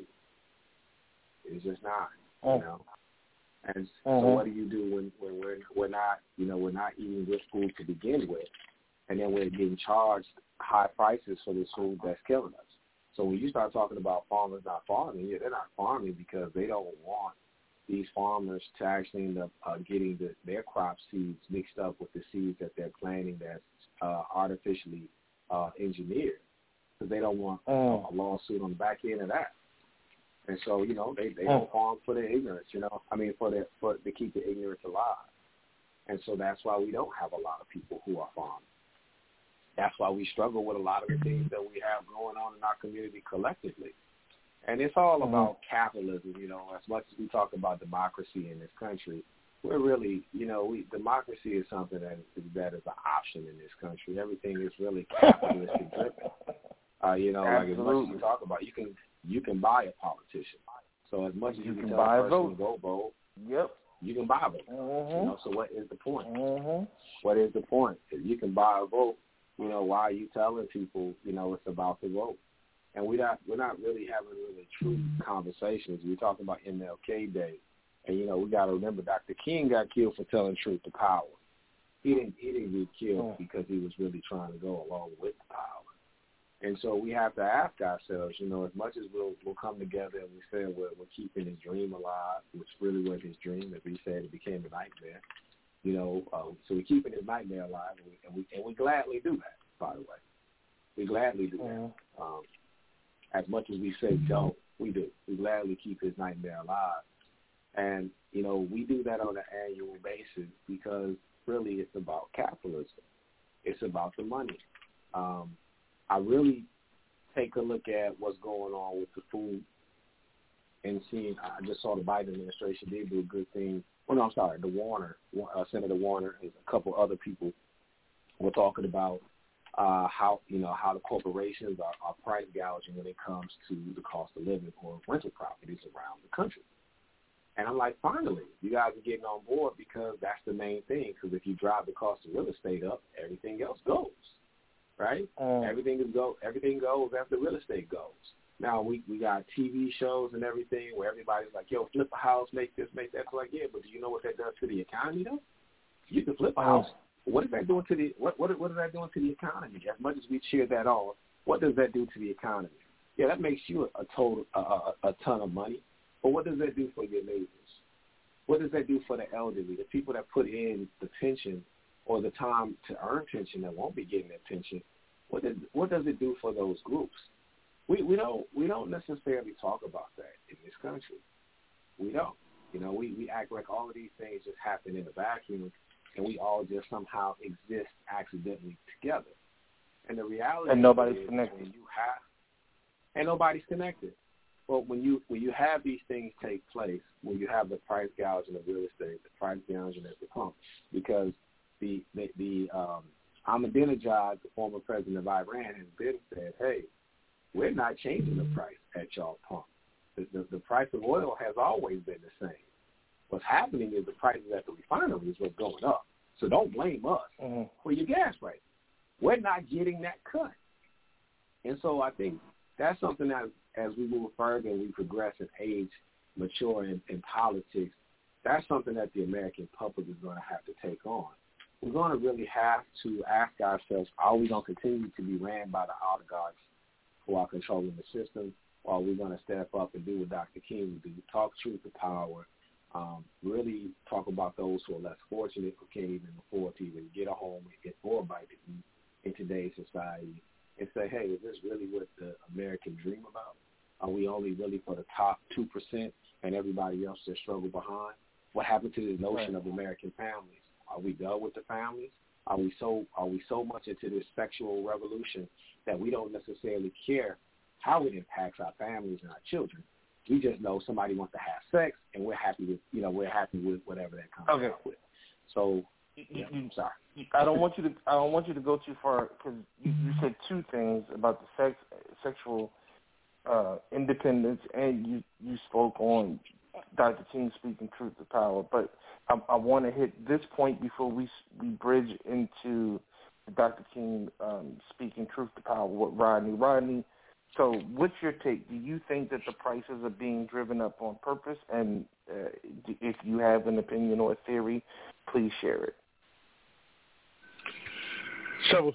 It's just not, you know. And so what do you do when we're not, you know, we're not eating good food to begin with, and then we're getting charged high prices for this food that's killing us? So when you start talking about farmers not farming, they're not farming because they don't want these farmers to actually end up getting their crop seeds mixed up with the seeds that they're planting that's artificially engineered, because they don't want a lawsuit on the back end of that. And so, you know, they don't farm for their ignorance, you know. I mean, to keep the ignorance alive. And so that's why we don't have a lot of people who are farming. That's why we struggle with a lot of the things that we have going on in our community collectively. And it's all about capitalism, you know. As much as we talk about democracy in this country, we're really, you know, democracy is something that is an option in this country. Everything is really capitalistic driven. You know, like as much as you talk about, you can buy a politician. So as much as you can tell a person to go vote, you can buy a vote. You know, so what is the point? What is the point? If you can buy a vote, you know, why are you telling people, you know, it's about the vote? And we're not really having really true conversations. We're talking about MLK Day, and you know, we got to remember Dr. King got killed for telling truth to power. He didn't get killed because he was really trying to go along with the power. And so we have to ask ourselves, you know, as much as we'll come together and we say we're keeping his dream alive, which really was his dream, as we said, it became a nightmare. You know, so we're keeping his nightmare alive, and we gladly do that. By the way, we gladly do that. As much as we say don't, we do. We gladly keep his nightmare alive, and you know, we do that on an annual basis because really it's about capitalism. It's about the money. I really take a look at what's going on with the food and seeing. I just saw the Biden administration did do a good thing. Oh, no, I'm sorry. Senator Warner and a couple other people were talking about how the corporations are price gouging when it comes to the cost of living for rental properties around the country. And I'm like, finally, you guys are getting on board because that's the main thing. Because if you drive the cost of real estate up, everything else goes, right? Everything goes as the real estate goes. Now, we got TV shows and everything where everybody's like, yo, flip a house, make this, make that. So like, yeah, but do you know what that does to the economy, though? You can flip a house. What is that doing to the what is that doing to the economy? As much as we cheer that on, what does that do to the economy? Yeah, that makes you a ton of money. But what does that do for your neighbors? What does that do for the elderly, the people that put in the pension or the time to earn pension that won't be getting that pension? What does it do for those groups? We don't necessarily talk about that in this country. We don't. You know, we act like all of these things just happen in a vacuum, and we all just somehow exist accidentally together. And the reality and nobody's connected. And nobody's connected. Well, when you have these things take place, when you have the price gouging of real estate, the price gouging at the pump, because the Ahmadinejad, the former president of Iran, has been said, hey, we're not changing the price at y'all pump. The price of oil has always been the same. What's happening is the prices at the refineries are going up. So don't blame us for your gas price. We're not getting that cut. And so I think that's something that as we move further and we progress and age, mature in politics, that's something that the American public is going to have to take on. We're going to really have to ask ourselves, are we going to continue to be ran by the oligarchs who are controlling the system, or are we going to step up and do what Dr. King would do, talk truth to power, really talk about those who are less fortunate, who can't even afford to even get a home or a bite to eat in today's society, and say, hey, is this really what the American dream about? Are we only really for the top 2% and everybody else just struggle behind? What happened to the notion of American families? Are we done with the families? Are we so much into this sexual revolution that we don't necessarily care how it impacts our families and our children? We just know somebody wants to have sex, and we're happy with whatever that comes out with. So, I'm sorry. I don't want you to go too far, because you said two things about the sexual independence, and you spoke on Dr. King speaking truth to power. But I want to hit this point before we bridge into Dr. King speaking truth to power with Rodney. Rodney, so what's your take? Do you think that the prices are being driven up on purpose? And if you have an opinion or a theory, please share it. So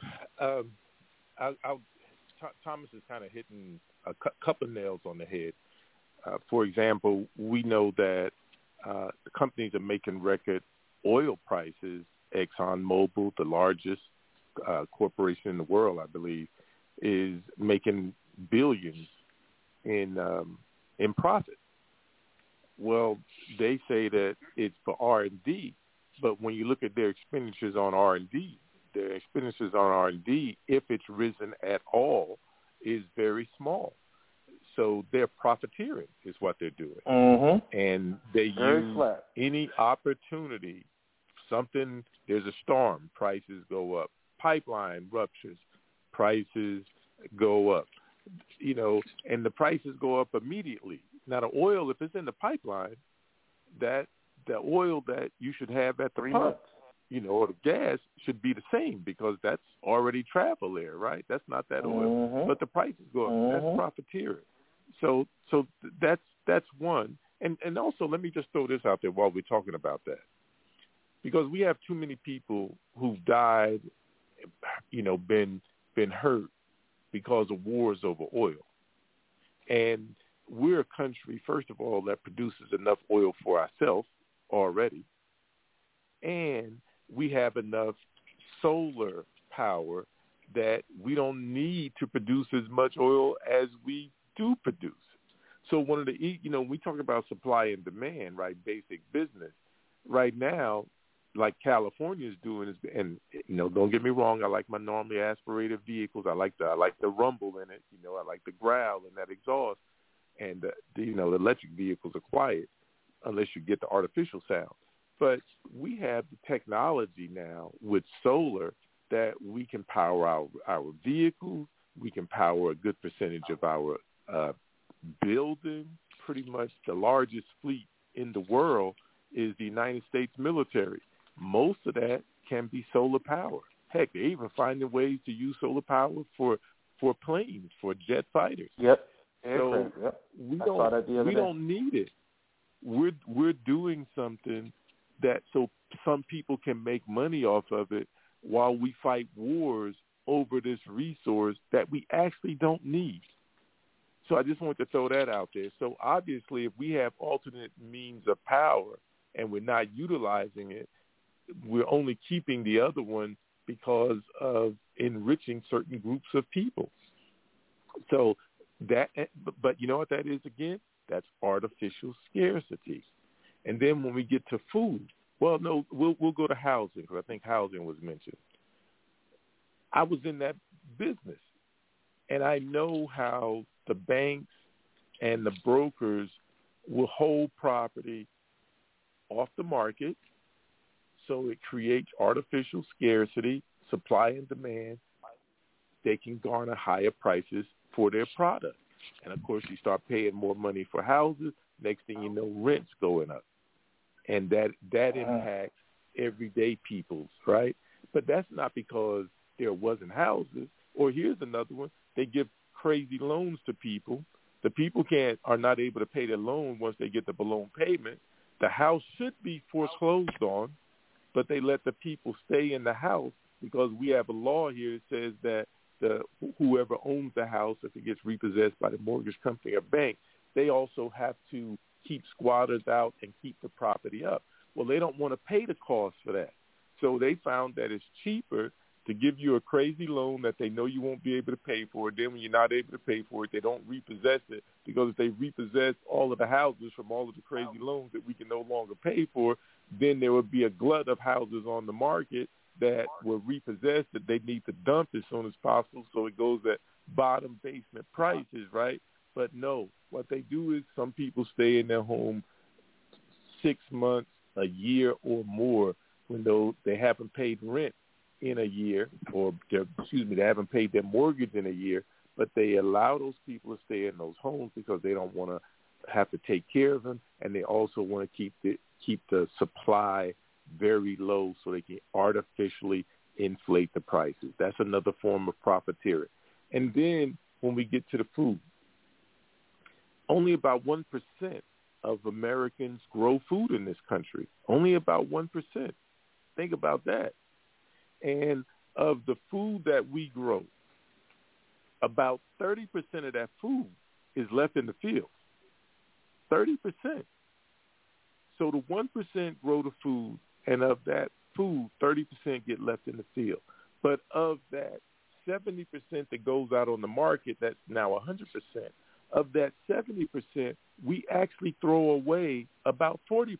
Thomas is kind of hitting a couple of nails on the head. For example, we know that the companies are making record oil prices. ExxonMobil, the largest corporation in the world, I believe, is making billions in profit. Well, they say that it's for R&D, but when you look at their expenditures on R&D, their expenditures on R&D, if it's risen at all, is very small. So they're profiteering is what they're doing. Mm-hmm. And they use any opportunity, there's a storm, prices go up. Pipeline ruptures, prices go up. And the prices go up immediately. Now the oil, if it's in the pipeline, the oil that you should have at the pump, or the gas should be the same because that's already travel there, right? That's not that oil. But the prices go up. That's profiteering. So that's one. And also, let me just throw this out there while we're talking about that. Because we have too many people who've died, been hurt because of wars over oil. And we're a country, first of all, that produces enough oil for ourselves already. And we have enough solar power that we don't need to produce as much oil as we do produce. So one of the, we talk about supply and demand, right, basic business. Right now, like California is doing, and don't get me wrong, I like my normally aspirated vehicles. I like the rumble in it. I like the growl and that exhaust. And the electric vehicles are quiet unless you get the artificial sound. But we have the technology now with solar that we can power our vehicles. We can power a good percentage of our buildings. Pretty much the largest fleet in the world is the United States military. Most of that can be solar power. Heck, they're even finding ways to use solar power for planes, for jet fighters. Yep. So we don't need it. We're doing something that so some people can make money off of it while we fight wars over this resource that we actually don't need. So I just wanted to throw that out there. So obviously, if we have alternate means of power and we're not utilizing it, we're only keeping the other one because of enriching certain groups of people. So that, but you know what that is again? That's artificial scarcity. And then when we get to food, well, no, we'll go to housing because I think housing was mentioned. I was in that business, and I know how the banks and the brokers will hold property off the market, so it creates artificial scarcity, supply and demand. They can garner higher prices for their product. And, of course, you start paying more money for houses. Next thing you know, rent's going up. And that impacts everyday peoples, right? But that's not because there wasn't houses. Or here's another one. They give crazy loans to people. The people are not able to pay their loan once they get the balloon payment. The house should be foreclosed on, but they let the people stay in the house because we have a law here that says that whoever owns the house, if it gets repossessed by the mortgage company or bank, they also have to keep squatters out and keep the property up. Well, they don't want to pay the cost for that. So they found that it's cheaper to give you a crazy loan that they know you won't be able to pay for. Then when you're not able to pay for it, they don't repossess it, because if they repossess all of the houses from all of the crazy loans that we can no longer pay for, then there would be a glut of houses on the market that were repossessed that they need to dump as soon as possible, so it goes at bottom basement prices, right? But no, what they do is some people stay in their home 6 months, a year or more when they haven't paid rent in a year, or they haven't paid their mortgage in a year, but they allow those people to stay in those homes because they don't want to have to take care of them, and they also want to keep the supply very low so they can artificially inflate the prices. That's another form of profiteering. And then when we get to the food, only about 1% of Americans grow food in this country. Only about 1%. Think about that. And of the food that we grow, about 30% of that food is left in the field. 30%. So the 1% grow the food, and of that food, 30% get left in the field. But of that 70% that goes out on the market, that's now 100%. Of that 70%, we actually throw away about 40%.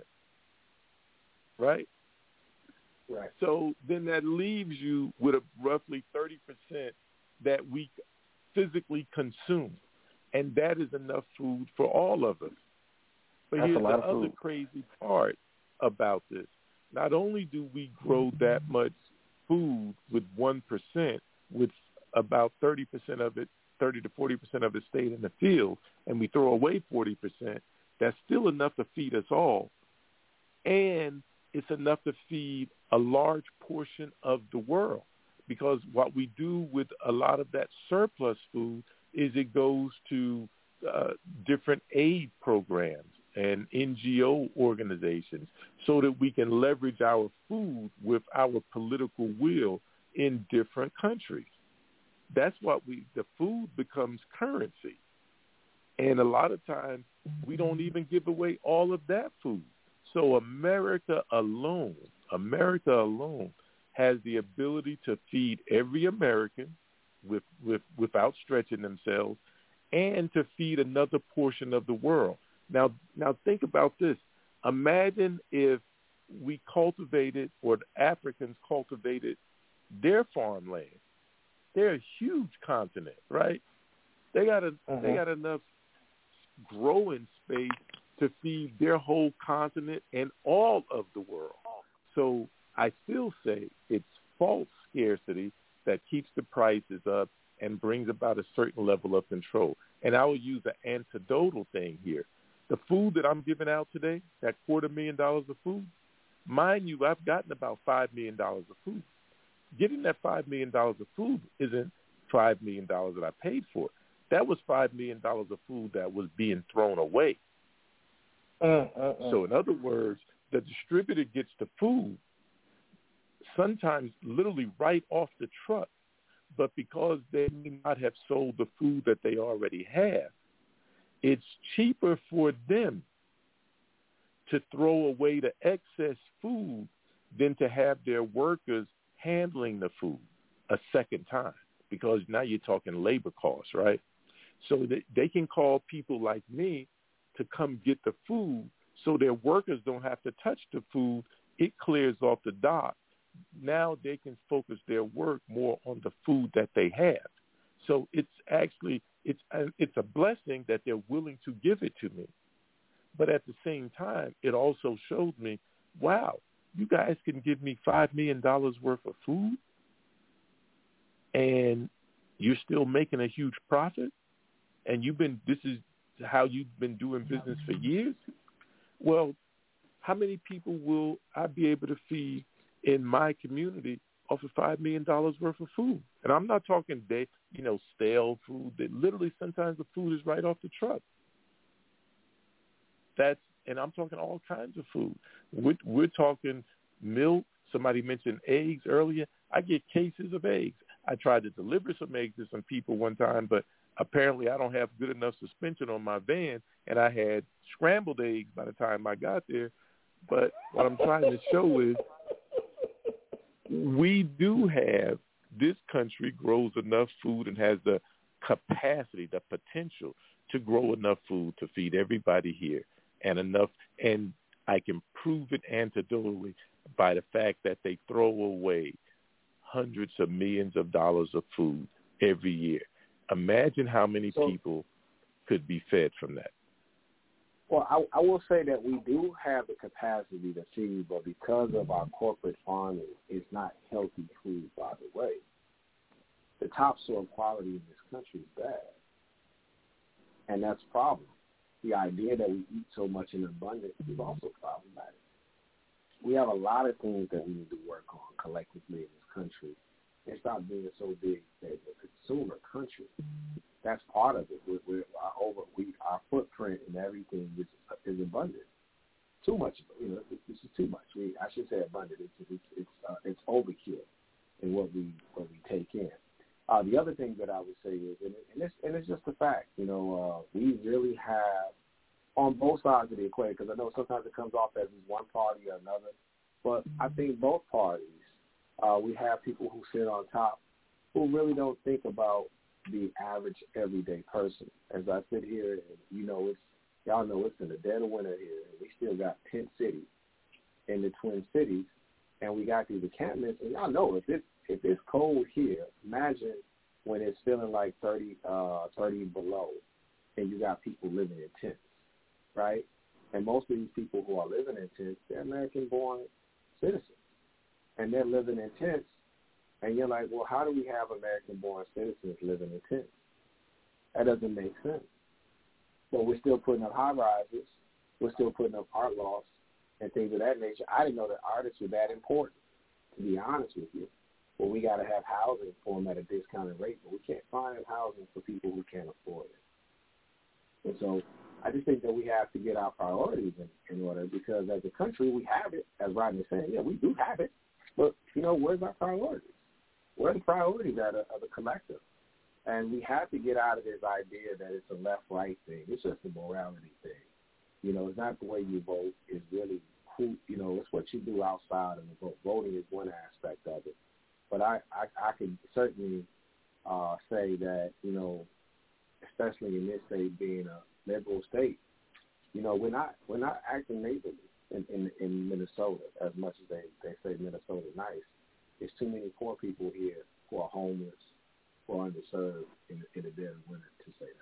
Right? Right. So then that leaves you with a roughly 30% that we physically consume. And that is enough food for all of us. But That's here's a lot the of other food. crazy part about this. Not only do we grow that much food with 1%, with about 30% of it, 30 to 40% of it stayed in the field, and we throw away 40%, that's still enough to feed us all. And it's enough to feed a large portion of the world, because what we do with a lot of that surplus food is it goes to different aid programs and NGO organizations so that we can leverage our food with our political will in different countries. That's what the food becomes currency. And a lot of times we don't even give away all of that food. So America alone has the ability to feed every American without stretching themselves, and to feed another portion of the world. Now think about this. Imagine if we cultivated, or the Africans cultivated their farmland. They're a huge continent, right? They got enough growing space to feed their whole continent and all of the world. So I still say it's false scarcity that keeps the prices up and brings about a certain level of control. And I will use an anecdotal thing here. The food that I'm giving out today, that $250,000 of food, mind you, I've gotten about $5 million of food. Getting that $5 million of food isn't $5 million that I paid for. That was $5 million of food that was being thrown away. So in other words, the distributor gets the food sometimes literally right off the truck, but because they may not have sold the food that they already have, it's cheaper for them to throw away the excess food than to have their workers handling the food a second time, because now you're talking labor costs, right? So they can call people like me to come get the food so their workers don't have to touch the food. It clears off the dock. Now they can focus their work more on the food that they have. So it's actually it's a blessing that they're willing to give it to me. But at the same time, it also showed me, wow, you guys can give me $5 million worth of food and you're still making a huge profit, and this is how you've been doing business for years. Well, how many people will I be able to feed in my community off of $5 million worth of food? And I'm not talking stale food. That literally sometimes the food is right off the truck. And I'm talking all kinds of food. We're talking milk. Somebody mentioned eggs earlier. I get cases of eggs. I tried to deliver some eggs to some people one time, but apparently I don't have good enough suspension on my van, and I had scrambled eggs by the time I got there. But what I'm trying to show is we do have, this country grows enough food and has the capacity, the potential to grow enough food to feed everybody here, and I can prove it anecdotally by the fact that they throw away hundreds of millions of dollars of food every year. Imagine how many people could be fed from that. Well, I will say that we do have the capacity to feed, but because of our corporate farming, it's not healthy food, by the way. The topsoil quality in this country is bad, and that's a problem. The idea that we eat so much in abundance is also problematic. We have a lot of things that we need to work on collectively in this country and stop being so big as a consumer country. That's part of it. Our footprint and everything is abundant. Too much, this is too much. I should say abundant. It's overkill in what we take in. The other thing that I would say is, and it's just a fact, we really have, on both sides of the equation, because I know sometimes it comes off as one party or another, but I think both parties, we have people who sit on top who really don't think about the average everyday person. As I sit here, and y'all know it's in the dead of winter here, and we still got tent cities in the Twin Cities, and we got these encampments, and y'all know if it's cold here, imagine when it's feeling like 30 below, and you got people living in tents, right? And most of these people who are living in tents, they're American-born citizens, and they're living in tents, and you're like, well, how do we have American-born citizens living in tents? That doesn't make sense. But we're still putting up high-rises. We're still putting up art lofts and things of that nature. I didn't know that artists were that important, to be honest with you. Well, we got to have housing for them at a discounted rate, but we can't find housing for people who can't afford it. And so I just think that we have to get our priorities in order, because as a country, we have it. As Rodney's saying, yeah, we do have it. But, where's our priorities? Where are the priorities of the collective? And we have to get out of this idea that it's a left-right thing. It's just a morality thing. It's not the way you vote. It's really who, it's what you do outside of the vote. Voting is one aspect of it. But I can certainly say that, especially in this state being a liberal state, we're not acting neighborly in Minnesota as much as they say Minnesota's nice. There's too many poor people here who are homeless, who are underserved in the dead of winter to say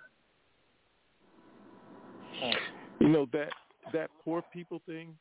that. That poor people thing,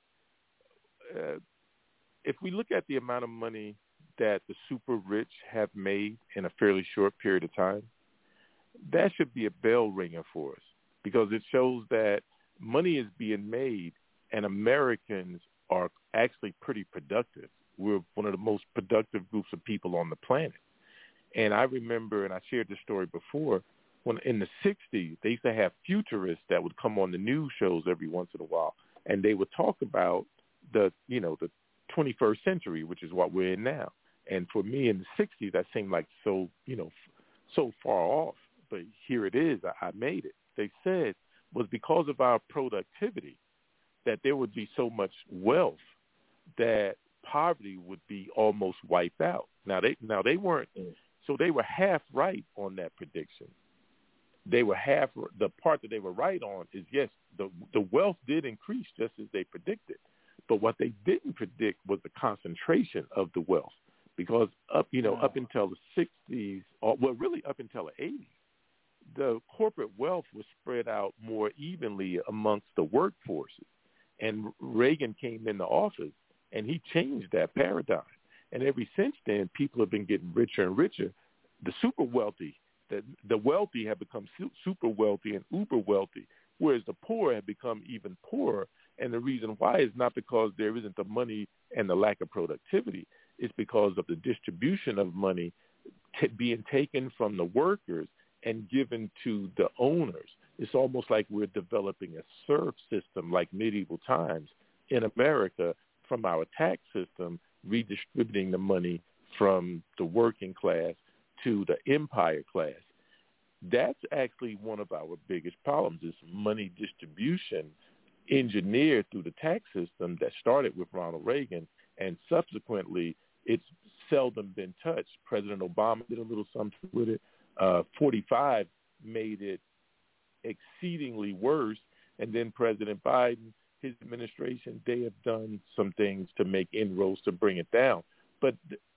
if we look at the amount of money that the super rich have made in a fairly short period of time, that should be a bell ringer for us, because it shows that money is being made and Americans are actually pretty productive. We're one of the most productive groups of people on the planet. And I remember, and I shared this story before, when in the 60s, they used to have futurists that would come on the news shows every once in a while, and they would talk about the 21st century, which is what we're in now. And for me in the 60s, that seemed like so far off. But here it is. I made it. They said was because of our productivity that there would be so much wealth that poverty would be almost wiped out. Now they weren't, so they were half right on that prediction. The part that they were right on is, yes, the wealth did increase just as they predicted. But what they didn't predict was the concentration of the wealth, because up until the 60s, well, really up until the 80s, the corporate wealth was spread out more evenly amongst the workforces. And Reagan came into office, and he changed that paradigm. And ever since then, people have been getting richer and richer. The super wealthy, the wealthy have become super wealthy and uber wealthy, whereas the poor have become even poorer. And the reason why is not because there isn't the money and the lack of productivity. It's because of the distribution of money being taken from the workers and given to the owners. It's almost like we're developing a serf system like medieval times in America from our tax system, redistributing the money from the working class to the empire class. That's actually one of our biggest problems, is money distribution engineered through the tax system that started with Ronald Reagan, and subsequently it's seldom been touched. President Obama did a little something with it. 45 made it exceedingly worse, and then President Biden, his administration, they have done some things to make inroads to bring it down. But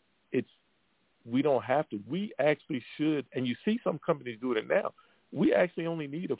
we don't have to. We actually should, and you see some companies doing it now. We actually only need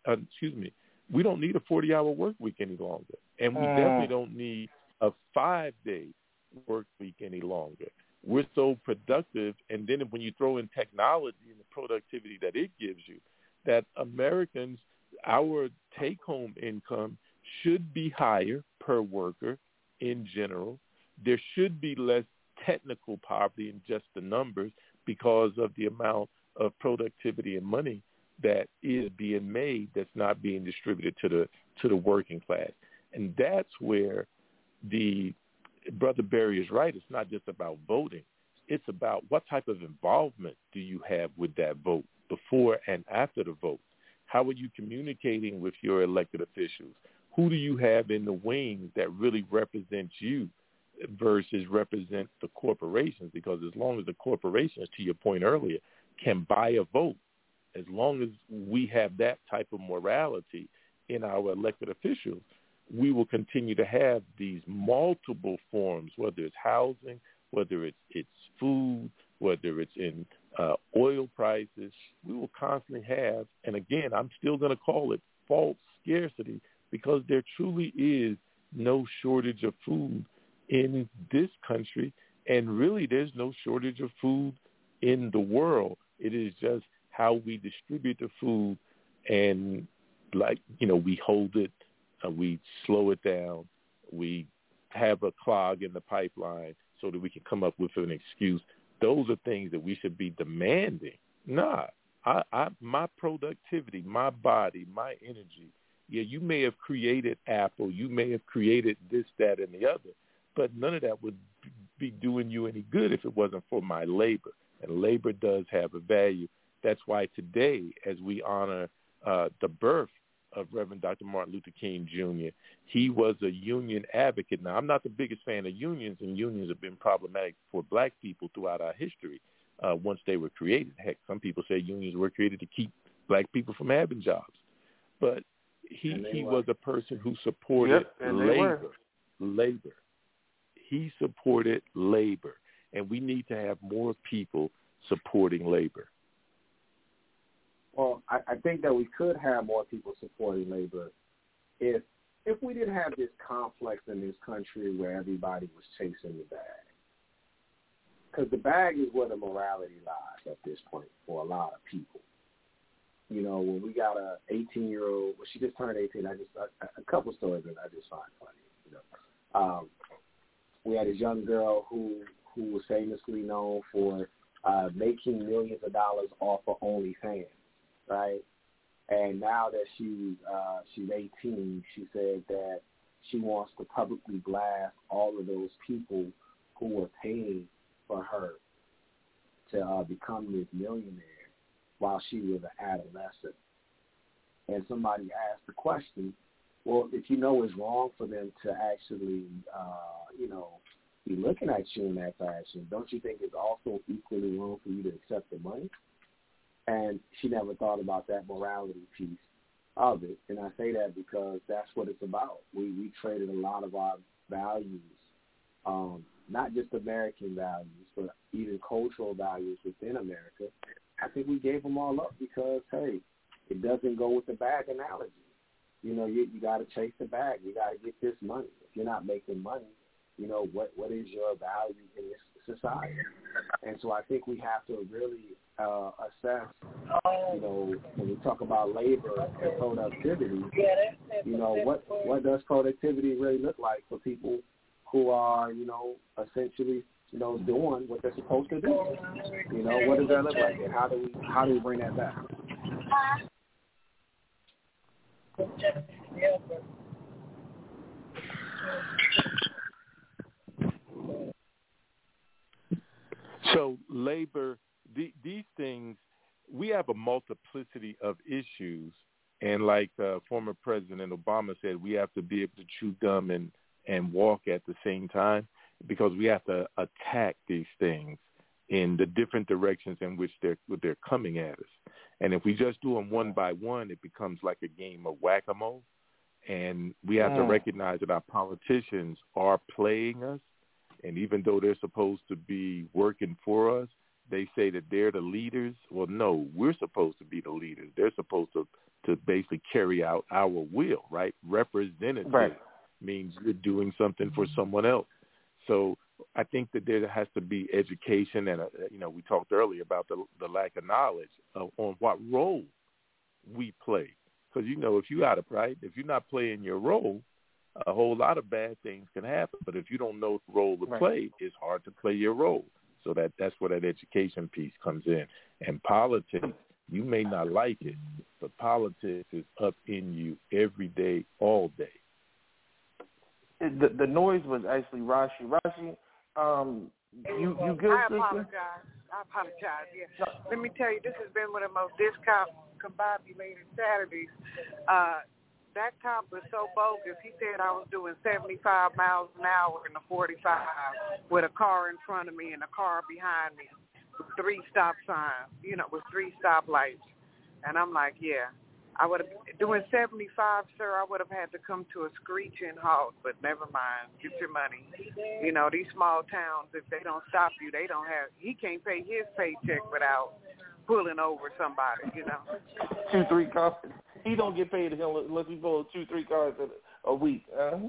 we don't need a 40-hour work week any longer, and we definitely don't need a 5-day work week any longer. We're so productive, and then when you throw in technology and the productivity that it gives you, that Americans, our take-home income should be higher per worker in general. There should be less technical poverty in just the numbers because of the amount of productivity and money that is being made that's not being distributed to the working class. And that's where the Brother Barry is right. It's not just about voting. It's about what type of involvement do you have with that vote before and after the vote. How are you communicating with your elected officials? Who do you have in the wings that really represents you versus represent the corporations? Because as long as the corporations, to your point earlier, can buy a vote, as long as we have that type of morality in our elected officials, we will continue to have these multiple forms, whether it's housing, whether it's food, whether it's in oil prices. We will constantly have, and again, I'm still going to call it false scarcity, because there truly is no shortage of food in this country, and really there's no shortage of food in the world. It is just how we distribute the food, and we hold it, we slow it down, we have a clog in the pipeline so that we can come up with an excuse. Those are things that we should be demanding. My productivity, my body, my energy. Yeah, you may have created Apple, you may have created this, that, and the other, but none of that would be doing you any good if it wasn't for my labor. And labor does have a value. That's why today, as we honor the birth of Reverend Dr. Martin Luther King Jr., he was a union advocate. Now, I'm not the biggest fan of unions, and unions have been problematic for black people throughout our history once they were created. Heck, some people say unions were created to keep black people from having jobs. But he was a person who supported labor. He supported labor, and we need to have more people supporting labor. Well, I think that we could have more people supporting labor if we didn't have this complex in this country where everybody was chasing the bag. Because the bag is where the morality lies at this point for a lot of people. You know, when we got a 18-year-old, well, she just turned 18. A couple stories that I just find funny. You know, we had this young girl who was famously known for making millions of dollars off of OnlyFans, right? And now that she's 18, she said that she wants to publicly blast all of those people who were paying for her to become this millionaire while she was an adolescent. And somebody asked the question, well, if you know it's wrong for them to actually, be looking at you in that fashion, don't you think it's also equally wrong for you to accept the money? And she never thought about that morality piece of it. And I say that because that's what it's about. We traded a lot of our values, not just American values, but even cultural values within America, I think we gave them all up because, hey, it doesn't go with the bag analogy. You know, you got to chase the bag. You got to get this money. If you're not making money, you know, what is your value in this society? And so I think we have to really assess, you know, when we talk about labor and productivity, you know, what does productivity really look like for people who are, you know, essentially, you know, doing what they're supposed to do? You know, what does that look like, and how do we bring that back? So labor, these things, we have a multiplicity of issues, and like former President Obama said, we have to be able to chew gum and walk at the same time, because we have to attack these things in the different directions in which they're coming at us. And if we just do them one by one, it becomes like a game of whack-a-mole. And we have to recognize that our politicians are playing us. And even though they're supposed to be working for us, they say that they're the leaders. Well, no, we're supposed to be the leaders. They're supposed to basically carry out our will, right? Representative means you're doing something for someone else. So I think that there has to be education, and you know, we talked earlier about the lack of knowledge on what role we play. Because, you know, if you're not playing your role, a whole lot of bad things can happen. But if you don't know the role to play, it's hard to play your role. So that's where that education piece comes in. And politics, you may not like it, but politics is up in you every day, all day. The noise was actually Rashi. Rashi, you good? I apologize. Yeah. Let me tell you, this has been one of the most discombobulated Saturdays. That cop was so bogus. He said I was doing 75 miles an hour in the 45 with a car in front of me and a car behind me with 3 stop signs, you know, with 3 stoplights. And I'm like, yeah. I would have, doing 75, sir, I would have had to come to a screeching halt, but never mind. Get your money. You know, these small towns, if they don't stop you, he can't pay his paycheck without pulling over somebody, you know. 2-3 cars. He don't get paid unless he pulls 2-3 cars a week.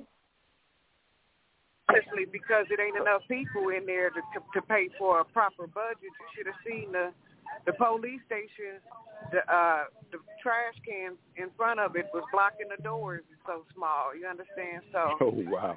Especially because it ain't enough people in there to pay for a proper budget. You should have seen the police station. The trash can in front of it was blocking the doors. It's so small. You understand? So wow.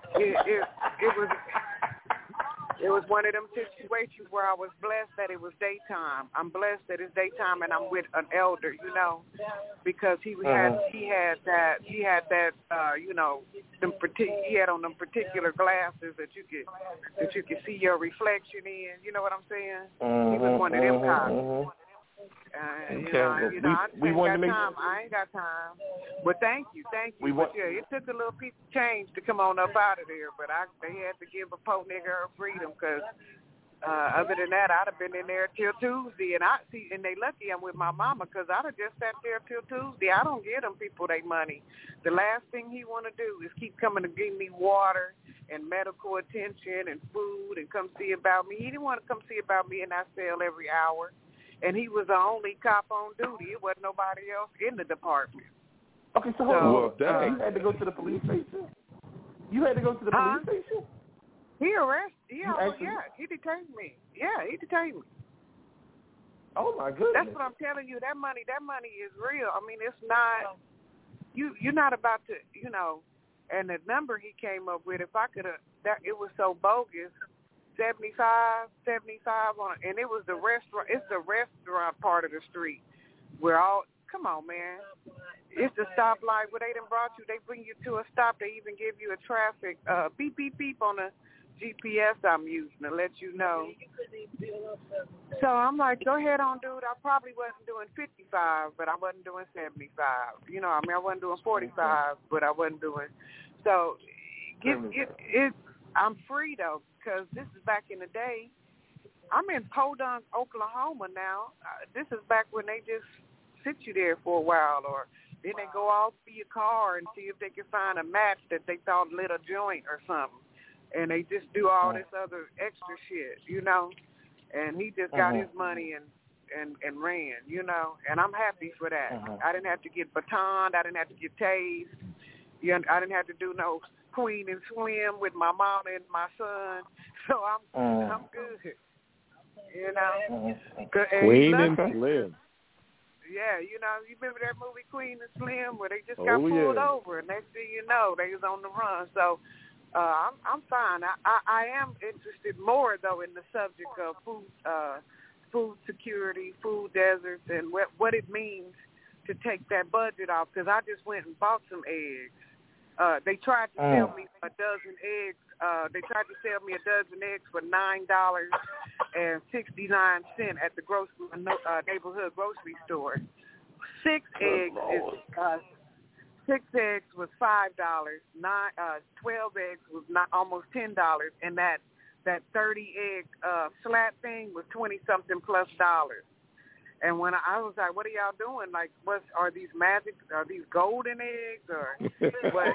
It was one of them situations where I was blessed that it was daytime. I'm blessed that it's daytime and I'm with an elder, you know, because he had that you know, he had on them particular glasses that you could see your reflection in. You know what I'm saying? He was one of them cops. You know, I ain't got time. But thank you. But yeah, it took a little piece of change to come on up out of there, but they had to give a poor nigga her freedom, because other than that, I'd have been in there till Tuesday, and they lucky I'm with my mama, because I'd have just sat there till Tuesday. I don't give them people their money. The last thing he want to do is keep coming to give me water and medical attention and food and come see about me. He didn't want to come see about me in that cell every hour. And he was the only cop on duty. It wasn't nobody else in the department. Okay, so you had to go to the police station? You had to go to the police station? He arrested. He detained me. Yeah, he detained me. Oh my goodness! That's what I'm telling you. That money is real. I mean, it's not. You're not about to, you know. And the number he came up with, if I could have, it was so bogus. 75 on, and it was the restaurant. It's the restaurant part of the street where come on, man. It's the stoplight where they done brought you. They bring you to a stop. They even give you a traffic beep, beep, beep on the GPS I'm using to let you know. So I'm like, go ahead on, dude. I probably wasn't doing 55, but I wasn't doing 75. You know, I mean, I wasn't doing 45, but I wasn't doing. So I'm free, though, because this is back in the day. I'm in Podunk, Oklahoma now. This is back when they just sit you there for a while, or then they go off to your car and see if they can find a match that they thought lit a joint or something. And they just do all this other extra shit, you know. And he just got his money, and and ran, you know, and I'm happy for that. I didn't have to get batoned. I didn't have to get tased. I didn't have to do no Queen and Slim with my mom and my son. So I'm good. You know, Queen and Slim. Yeah, you know, you remember that movie Queen and Slim where they just got pulled over, and next thing you know, they was on the run. So I'm fine. I am interested more though in the subject of food security, food deserts, and what it means to take that budget off. Because I just went and bought some eggs. They tried to sell me a dozen eggs. They tried to sell me a dozen eggs for $9.69 at the neighborhood grocery store. 6 eggs was $5. 12 eggs was almost $10, and that 30 egg slat thing was $20-something plus dollars. And when I was like, "What are y'all doing? Like, are these magic? Are these golden eggs or what?"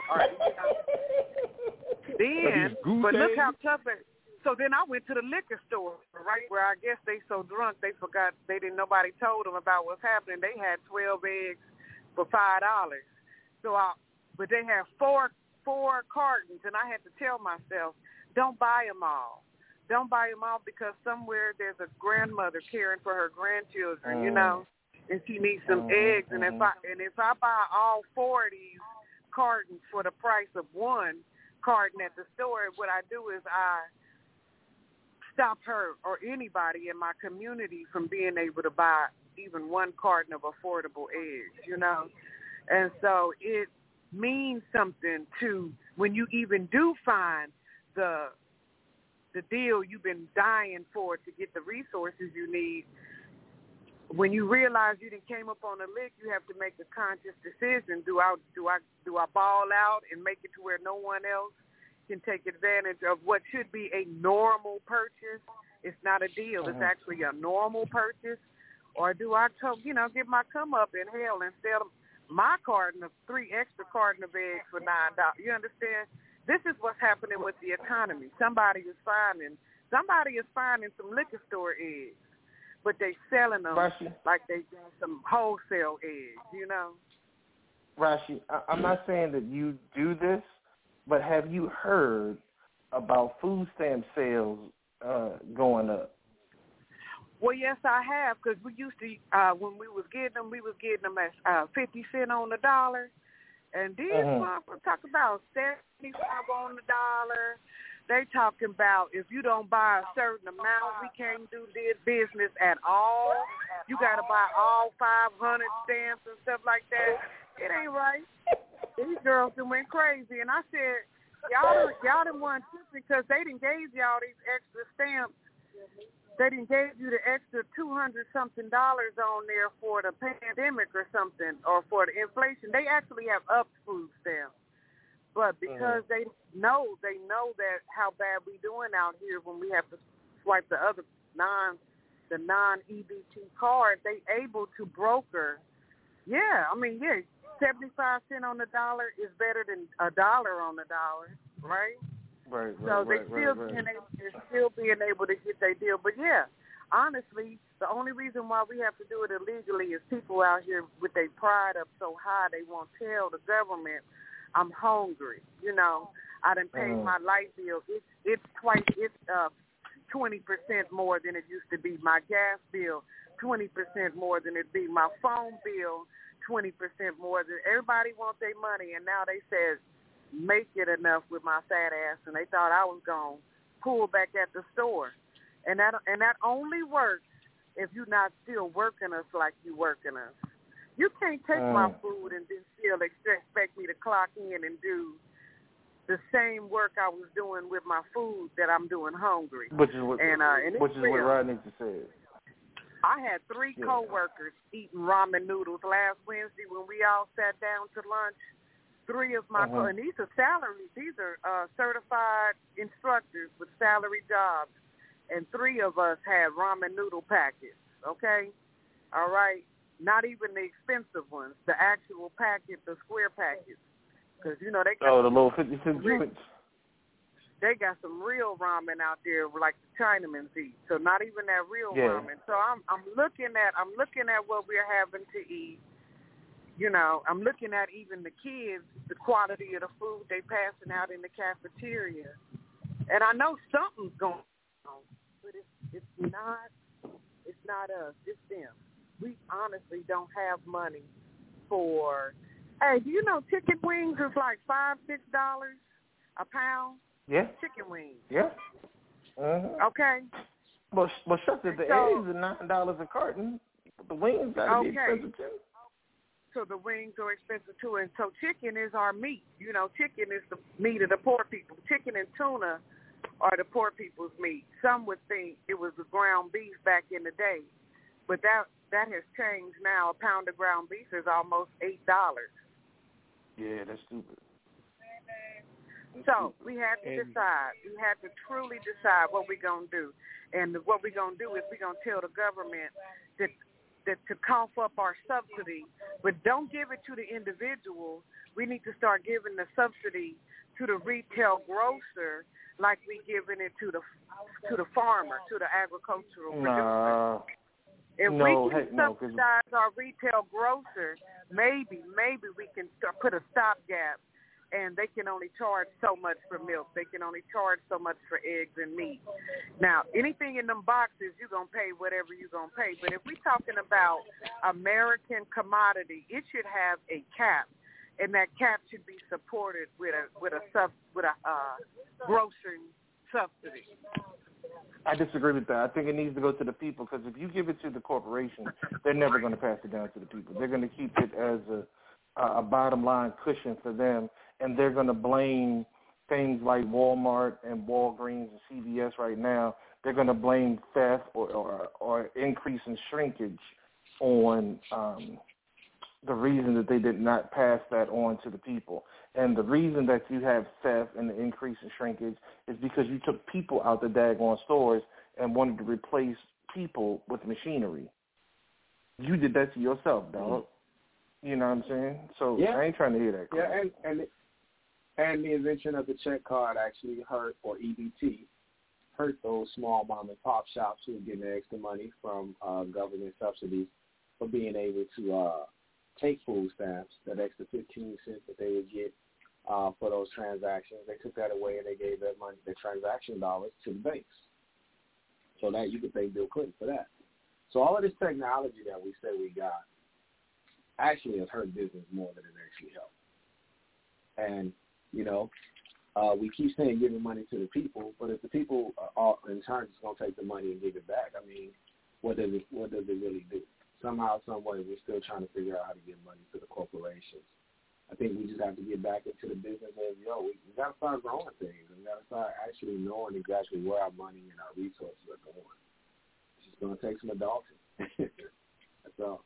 But look how tough it. So then I went to the liquor store, right, where I guess they so drunk they forgot nobody told them about what's happening. They had 12 eggs for $5. But they had four cartons, and I had to tell myself, don't buy them all. Don't buy them all because somewhere there's a grandmother caring for her grandchildren, you know, and she needs some eggs. And if I buy all 4 of these cartons for the price of one carton at the store, what I do is I stop her or anybody in my community from being able to buy even one carton of affordable eggs, you know. And so it means something to when you even do find the deal you've been dying for to get the resources you need. When you realize you done came up on a lick, you have to make a conscious decision. Do I ball out and make it to where no one else can take advantage of what should be a normal purchase? It's not a deal. It's actually a normal purchase. Or do I get my come up in hell and sell my carton of 3 extra carton of eggs for $9? You understand? This is what's happening with the economy. Somebody is finding some liquor store eggs, but they selling them like they got some wholesale eggs, you know? Rashi, I'm not saying that you do this, but have you heard about food stamp sales going up? Well, yes, I have, because we used to, when we was getting them at 50 cents on the dollar. And these motherfuckers talk about 75 on the dollar. They talking about if you don't buy a certain amount, we can't do this business at all. You got to buy all 500 stamps and stuff like that. It ain't right. These girls done went crazy. And I said, y'all done won because they done gave y'all these extra stamps. They done gave you the extra $200-something on there for the pandemic or something, or for the inflation. They actually have upped food stamps. But because they know that how bad we doing out here when we have to swipe the other non-EBT card, they able to broker. 75 cents on the dollar is better than $1 on the dollar, right? Right. So they're still being able to get their deal. But yeah, honestly, the only reason why we have to do it illegally is people out here with their pride up so high they won't tell the government, I'm hungry. You know, I done paid my light bill. It's 20% more than it used to be. My gas bill, 20% more than it be. My phone bill, 20% more than. Everybody wants their money, and now they said, make it enough with my fat ass, and they thought I was going to pull back at the store. And that only works if you're not still working us like you working us. You can't take my food and then still expect me to clock in and do the same work I was doing with my food that I'm doing hungry. Which is what Rodney just said. I had 3 coworkers eating ramen noodles last Wednesday when we all sat down to lunch. 3 of my and these are certified instructors with salary jobs, and 3 of us had ramen noodle packets. Okay, all right, not even the expensive ones, the actual packet, the square packets, because you know they got the little 50-cent joints. they got some real ramen out there like the Chinamans eat. So not even that real ramen. So I'm looking at what we're having to eat. You know, I'm looking at even the kids, the quality of the food they passing out in the cafeteria. And I know something's going on, but it's not us, it's them. We honestly don't have money for, hey, do you know chicken wings is like $5-6 a pound? Yeah. Chicken wings. Yeah. Uh-huh. Okay. Well, shucks, the eggs are $9 a carton. The wings got to be expensive too. So the wings are expensive too, and so chicken is our meat. You know, chicken is the meat of the poor people. Chicken and tuna are the poor people's meat. Some would think it was the ground beef back in the day, but that has changed now. A pound of ground beef is almost $8. Yeah, that's stupid. So we had to decide. We had to truly decide what we're going to do. And what we're going to do is we're going to tell the government that to cough up our subsidy, but don't give it to the individual. We need to start giving the subsidy to the retail grocer like we giving it to the farmer, to the agricultural producer. If we can subsidize our retail grocer, maybe we can put a stopgap, and they can only charge so much for milk. They can only charge so much for eggs and meat. Now, anything in them boxes, you're going to pay whatever you're going to pay. But if we're talking about American commodity, it should have a cap, and that cap should be supported with a grocery subsidy. I disagree with that. I think it needs to go to the people, because if you give it to the corporation, they're never going to pass it down to the people. They're going to keep it as a bottom line cushion for them, and they're going to blame things like Walmart and Walgreens and CVS right now. They're going to blame theft or increase in shrinkage on the reason that they did not pass that on to the people. And the reason that you have theft and the increase in shrinkage is because you took people out the daggone stores and wanted to replace people with machinery. You did that to yourself, dog. You know what I'm saying? So I ain't trying to hear that crap. Yeah, and the invention of the check card actually hurt, or EBT, hurt those small mom and pop shops who were getting the extra money from government subsidies for being able to take food stamps, that extra 15 cents that they would get for those transactions. They took that away and they gave that money, the transaction dollars, to the banks, so that you could thank Bill Clinton for that. So all of this technology that we say we got actually has hurt business more than it actually helped. And, you know, we keep saying giving money to the people, but if the people are in turn just going to take the money and give it back, I mean, what does it really do? Somehow, some way, we're still trying to figure out how to give money to the corporations. I think we just have to get back into the business of, we got to start growing things. We got to start actually knowing exactly where our money and our resources are going. It's just going to take some adulting. That's all.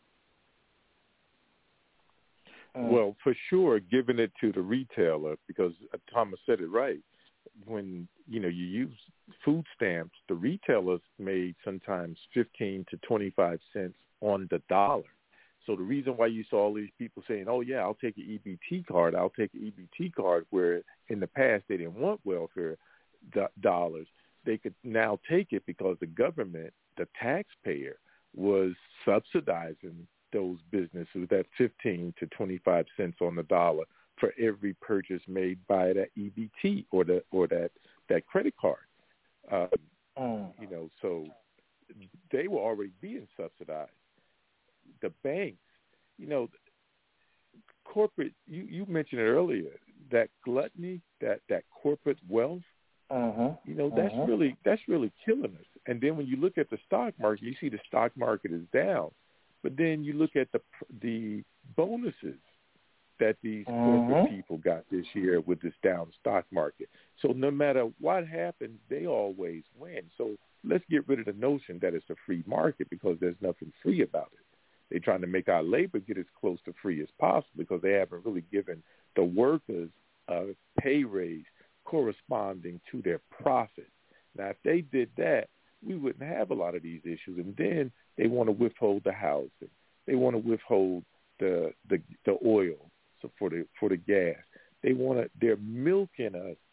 Well, for sure, giving it to the retailer, because Thomas said it right. When, you use food stamps, the retailers made sometimes 15 to 25 cents on the dollar. So the reason why you saw all these people saying, oh, yeah, I'll take an EBT card, where in the past they didn't want welfare dollars, they could now take it because the government, the taxpayer, was subsidizing those businesses that 15 to 25 cents on the dollar for every purchase made by that EBT or that credit card. So they were already being subsidized. The banks, corporate, you mentioned it earlier, that gluttony, that corporate wealth, that's really killing us. And then when you look at the stock market, you see the stock market is down. But then you look at the bonuses that these corporate people got this year with this down stock market. So no matter what happens, they always win. So let's get rid of the notion that it's a free market, because there's nothing free about it. They're trying to make our labor get as close to free as possible, because they haven't really given the workers a pay raise corresponding to their profit. Now, if they did that, we wouldn't have a lot of these issues. And then they want to withhold the housing. They want to withhold the oil for the gas. They're milking us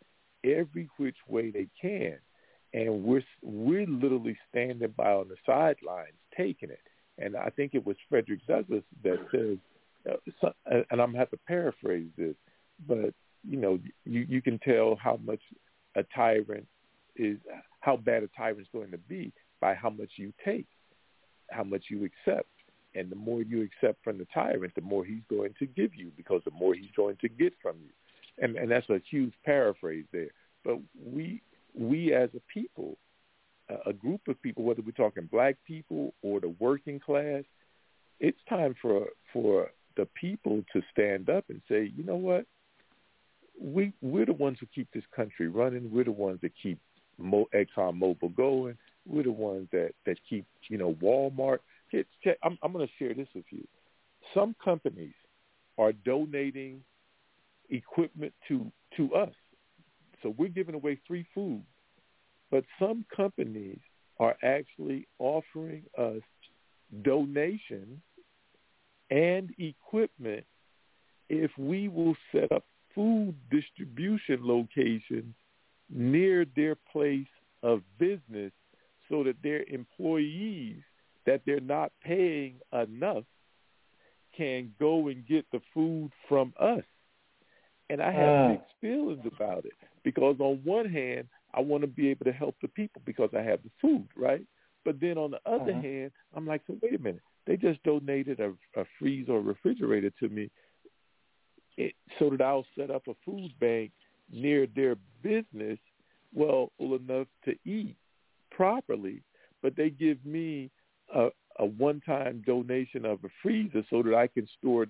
every which way they can, and we're literally standing by on the sidelines taking it. And I think it was Frederick Douglass that says, and I'm going to have to paraphrase this, but you can tell how much a tyrant is, how bad a tyrant's going to be by how much you take, how much you accept. And the more you accept from the tyrant, the more he's going to give you, because the more he's going to get from you. And that's a huge paraphrase there. But we as a people, a group of people, whether we're talking black people or the working class, it's time for the people to stand up and say, you know what? We're the ones who keep this country running. We're the ones that keep ExxonMobil going. We're the ones that keep, Walmart. I'm going to share this with you. Some companies are donating equipment to us. So we're giving away free food. But some companies are actually offering us donations and equipment if we will set up food distribution locations near their place of business so that their employees that they're not paying enough can go and get the food from us. And I have mixed feelings about it, because on one hand, I want to be able to help the people because I have the food, right? But then on the other hand, I'm like, so wait a minute. They just donated a freezer or refrigerator to me so that I'll set up a food bank near their business well enough to eat properly, but they give me a one-time donation of a freezer so that I can store,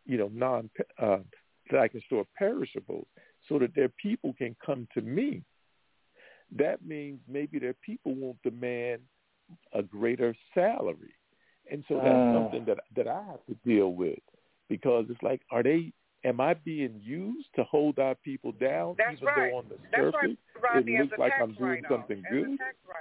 that I can store perishables so that their people can come to me. That means maybe their people won't demand a greater salary. And so that's something that I have to deal with, because it's like, am I being used to hold our people down? That's even right. though on the That's surface right, it looks like I'm doing something good?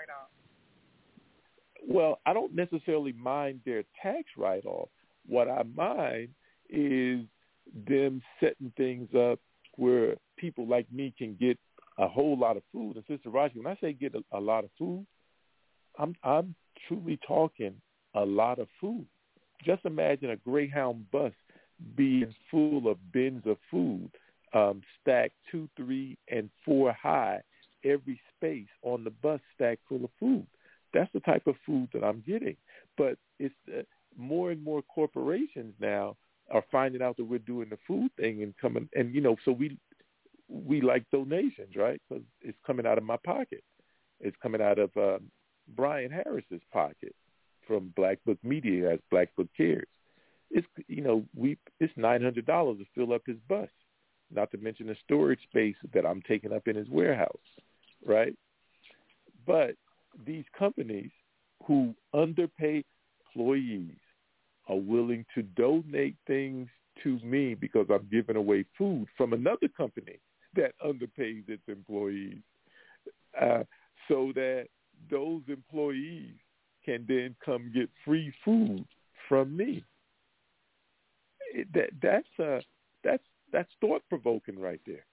Well, I don't necessarily mind their tax write-off. What I mind is them setting things up where people like me can get a whole lot of food. And Sister Raji, when I say get a lot of food, I'm truly talking a lot of food. Just imagine a Greyhound bus being full of bins of food, stacked 2, 3, and 4 high, every space on the bus stacked full of food. That's the type of food that I'm getting. But it's more and more corporations now are finding out that we're doing the food thing and coming, and so we like donations, right? Because it's coming out of my pocket. It's coming out of Brian Harris's pocket from Black Book Media as Black Book Cares. It's it's $900 to fill up his bus, not to mention the storage space that I'm taking up in his warehouse, right? But these companies who underpay employees are willing to donate things to me because I'm giving away food from another company that underpays its employees, so that those employees can then come get free food from me. That's thought-provoking right there.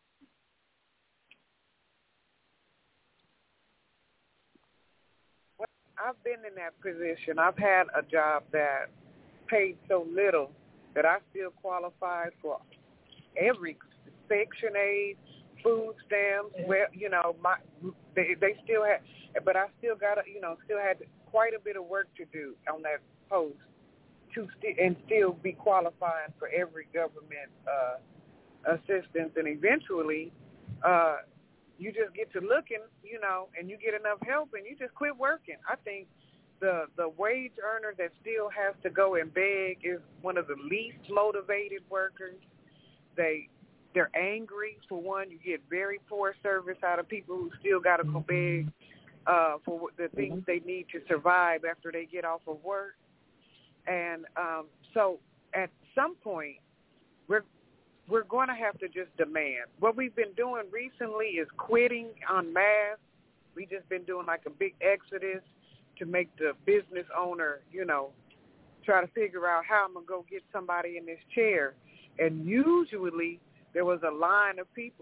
Well, I've been in that position. I've had a job that paid so little that I still qualified for every Section 8, food stamps. Well, they still had, but I still got still had quite a bit of work to do on that post and still be qualifying for every government assistance. And eventually, you just get to looking, and you get enough help, and you just quit working. I think the wage earner that still has to go and beg is one of the least motivated workers. They're angry, for one. You get very poor service out of people who still got to go beg for the things they need to survive after they get off of work. And so at some point, we're going to have to just demand. What we've been doing recently is quitting en masse. We've just been doing like a big exodus to make the business owner, try to figure out how I'm going to go get somebody in this chair. And usually there was a line of people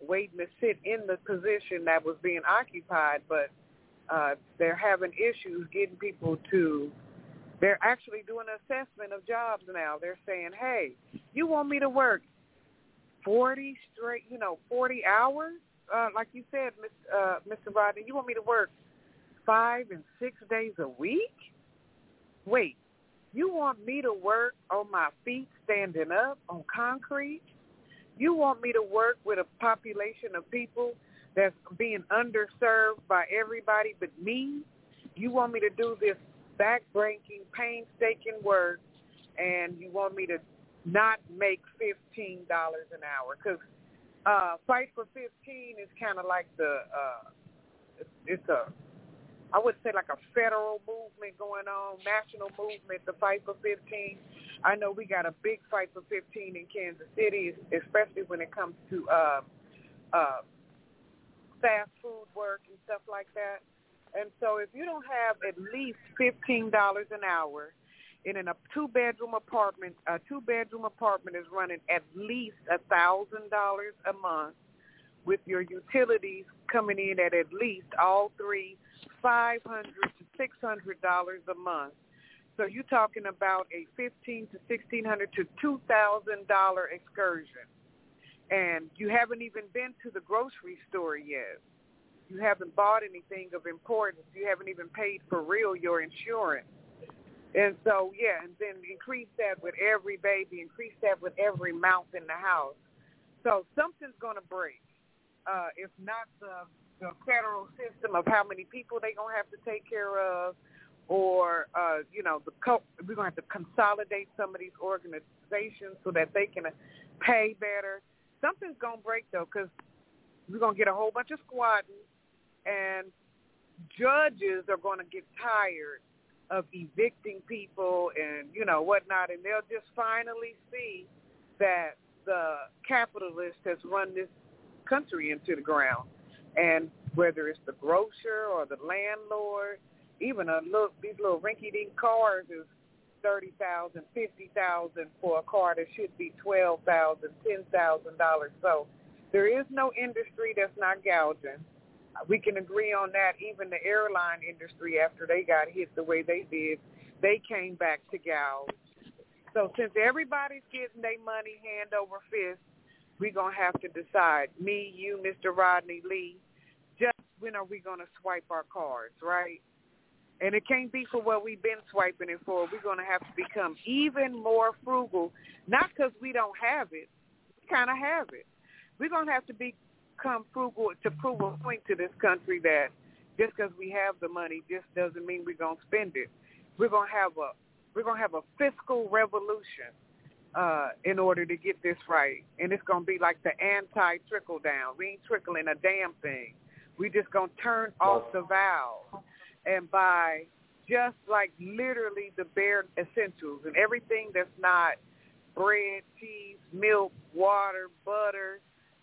waiting to sit in the position that was being occupied, but they're having issues getting people to, they're actually doing an assessment of jobs now. They're saying, hey, you want me to work 40 hours? Like you said, Mr. Rodney, you want me to work 5 and 6 days a week? Wait, you want me to work on my feet standing up on concrete? You want me to work with a population of people that's being underserved by everybody but me? You want me to do this back-breaking, painstaking work, and you want me to not make $15 an hour? Because Fight for 15 is kind of like I would say like a federal movement going on, national movement, the Fight for 15. I know we got a big Fight for 15 in Kansas City, especially when it comes to fast food work and stuff like that. And so if you don't have at least $15 an hour, and in a two-bedroom apartment is running at least $1,000 a month, with your utilities coming in at least all three $500 to $600 a month. So you're talking about a $1,500 to $1,600 to $2,000 excursion, and you haven't even been to the grocery store yet. You haven't bought anything of importance. You haven't even paid for real your insurance. And so, and then increase that with every baby, increase that with every mouth in the house. So something's going to break. If not the federal system of how many people they're going to have to take care of, or, we're going to have to consolidate some of these organizations so that they can pay better. Something's going to break, though, because we're going to get a whole bunch of squatting, and judges are going to get tired of evicting people and, whatnot, and they'll just finally see that the capitalist has run this country into the ground. And whether it's the grocer or the landlord, even these little rinky-dink cars is $30,000, $50,000 for a car that should be $12,000, $10,000. So there is no industry that's not gouging. We can agree on that. Even the airline industry, after they got hit the way they did, they came back to gouge. So since everybody's getting their money hand over fist, we're going to have to decide, me, you, Mr. Rodney Lee, just when are we going to swipe our cards, right? And it can't be for what we've been swiping it for. We're going to have to become even more frugal, not because we don't have it. We kind of have it. We're going to have to become frugal to prove a point to this country that just because we have the money just doesn't mean we're going to spend it. We're going to have a fiscal revolution in order to get this right. And it's going to be like the anti-trickle down. We ain't trickling a damn thing. We just going to turn off the valve and buy just like literally the bare essentials and everything that's not bread, cheese, milk, water, butter,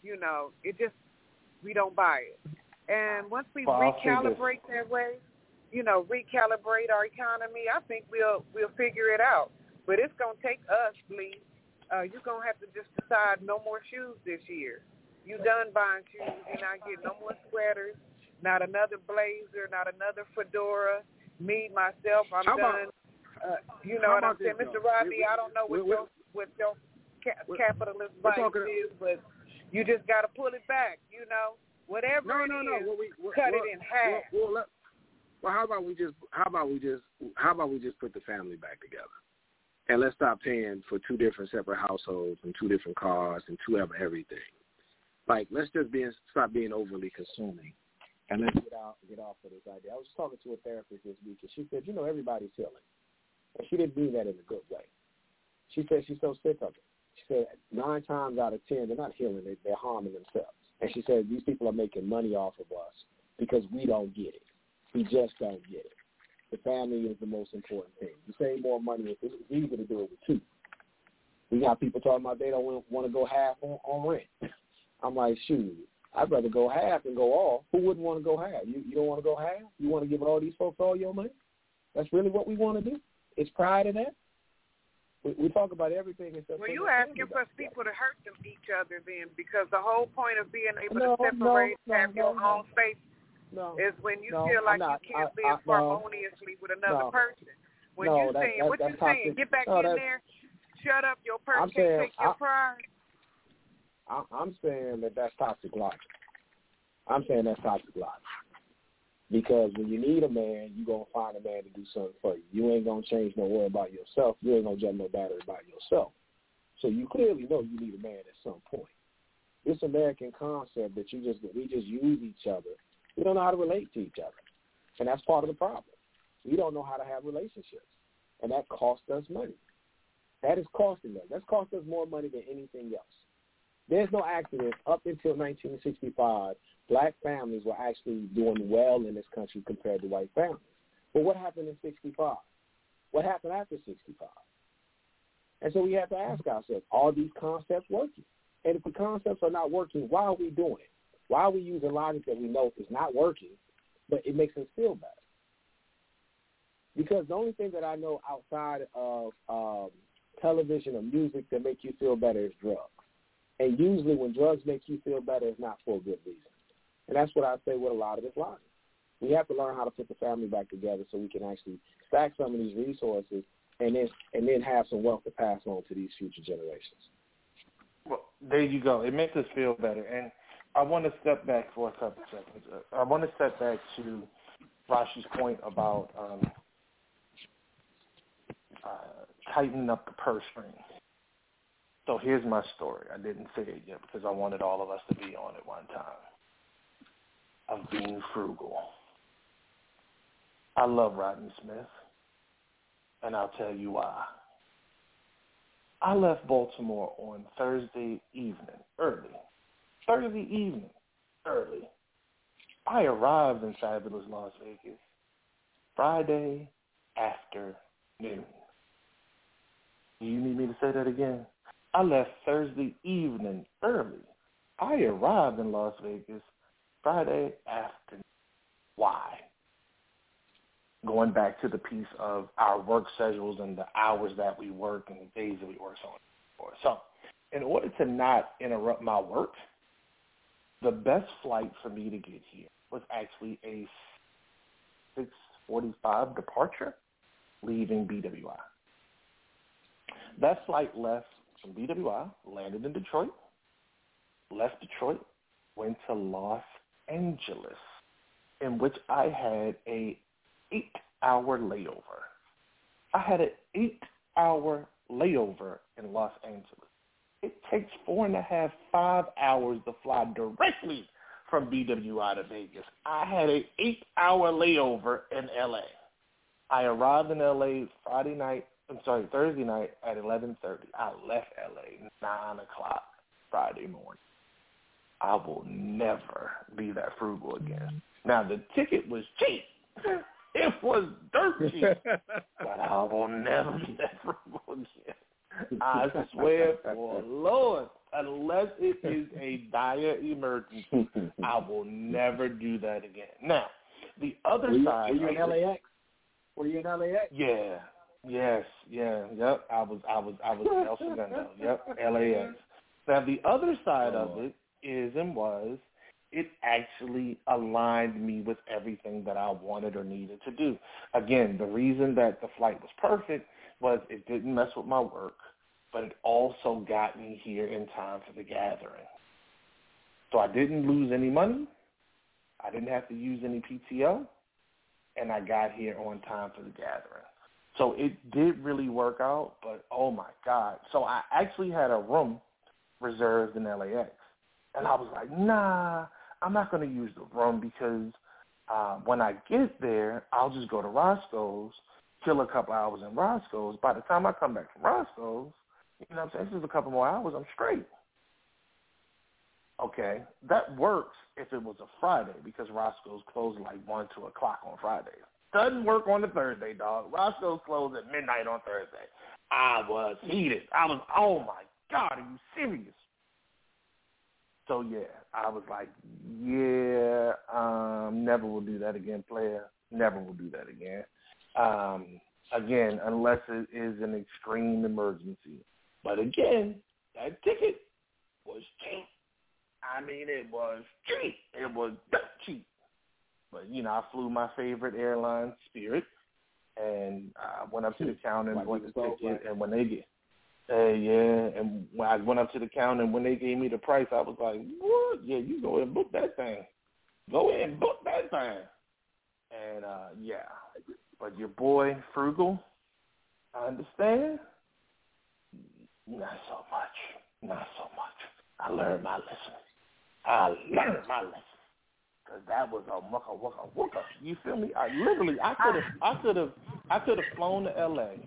we don't buy it. And once we recalibrate that way, recalibrate our economy, I think we'll figure it out. But it's going to take us, Lee. You're going to have to just decide no more shoes this year. You done buying shoes. You're not getting no more sweaters, not another blazer, not another fedora. Me, myself, I'm done. You know what I'm saying? Mr. Rodney, I don't know what your capitalist vice is, but you just got to pull it back, Whatever it is, cut it in half. Well, how about we just put the family back together, and let's stop paying for two different separate households and two different cars and two everything. Like, let's just stop being overly consuming, and let's get off of this idea. I was talking to a therapist this week, and she said, everybody's healing, and she didn't mean that in a good way. She said she's so sick of it. She said 9 times out of 10, they're not healing; they're harming themselves. And she said these people are making money off of us because we don't get it. We just don't get it. The family is the most important thing. You save more money. It's easy to do it with 2. We got people talking about they don't want to go half on rent. I'm like, shoot, I'd rather go half than go all. Who wouldn't want to go half? You don't want to go half? You want to give all these folks all your money? That's really what we want to do? It's pride in that? We talk about everything except. Well, you asking for people to hurt each other then, because the whole point of being able to separate, have your own space, is when you feel like you can't live harmoniously with another person. When you saying what you saying, get back in there, shut up, your person can't take your pride. I'm saying that's toxic logic. I'm saying that's toxic logic. Because when you need a man, you're going to find a man to do something for you. You ain't going to change no way about yourself. You ain't going to jump no battery about yourself. So you clearly know you need a man at some point. This American concept that we just use each other, we don't know how to relate to each other. And that's part of the problem. We don't know how to have relationships. And that costs us money. That is costing us. That's cost us more money than anything else. There's no accident. Up until 1965, black families were actually doing well in this country compared to white families. But what happened in 65? What happened after 65? And so we have to ask ourselves, are these concepts working? And if the concepts are not working, why are we doing it? Why are we using logic that we know is not working, but it makes us feel better? Because the only thing that I know outside of television or music that make you feel better is drugs. And usually when drugs make you feel better, it's not for a good reason. And that's what I say with a lot of this logic. We have to learn how to put the family back together so we can actually stack some of these resources and then have some wealth to pass on to these future generations. Well, there you go. It makes us feel better. And I want to step back for a couple seconds. I want to step back to Rashi's point about tightening up the purse strings. So here's my story. I didn't say it yet because I wanted all of us to be on at one time. Of being frugal. I love Rodney Smith, and I'll tell you why. I left Baltimore on Thursday evening, early. I arrived in fabulous Las Vegas Friday afternoon. Do you need me to say that again? I left Thursday evening early. I arrived in Las Vegas Friday afternoon. Why? Going back to the piece of our work schedules and the hours that we work and the days that we work, so on and so forth. So in order to not interrupt my work, the best flight for me to get here was actually a 6:45 departure leaving BWI. That flight left from BWI, landed in Detroit, left Detroit, went to Los Angeles, in which I had a 8-hour layover. I had an 8-hour layover in Los Angeles. It takes 4.5, 5 hours to fly directly from BWI to Vegas. I had an 8-hour layover in L.A. I arrived in L.A. Thursday night at 11:30. I left L.A. 9 o'clock Friday morning. I will never be that frugal again. Now, the ticket was cheap. It was dirt cheap. But I will never be that frugal again. I swear for Lord, unless it is a dire emergency, I will never do that again. Now, the other side. Were you in LAX? Yeah. Yes. Yeah. Yep. I was El Segundo. Yep. LAX. Now, the other side of it it actually aligned me with everything that I wanted or needed to do. Again, the reason that the flight was perfect was it didn't mess with my work, but it also got me here in time for the gathering. So I didn't lose any money. I didn't have to use any PTO, and I got here on time for the gathering. So it did really work out, but oh my God. So I actually had a room reserved in LAX. And I was like, nah, I'm not going to use the room because when I get there, I'll just go to Roscoe's, kill a couple hours in Roscoe's. By the time I come back from Roscoe's, you know what I'm saying, this is a couple more hours, I'm straight. Okay, that works if it was a Friday because Roscoe's closed like 1, 2 o'clock on Fridays. Doesn't work on the Thursday, dog. Roscoe's closed at midnight on Thursday. I was heated. Oh my God, are you serious? So, yeah, I was like, never will do that again, player. Never will do that again. Again, unless it is an extreme emergency. But again, that ticket was cheap. I mean, it was cheap. It was cheap. But, I flew my favorite airline, Spirit, and I went up to the counter and bought the ticket. And when they get, and when I went up to the counter and when they gave me the price, I was like, what? Yeah, you go ahead and book that thing. Go ahead and book that thing. And, but your boy, Frugal, I understand. Not so much. I learned my lesson. Because that was a wooka. You feel me? I could have flown to L.A.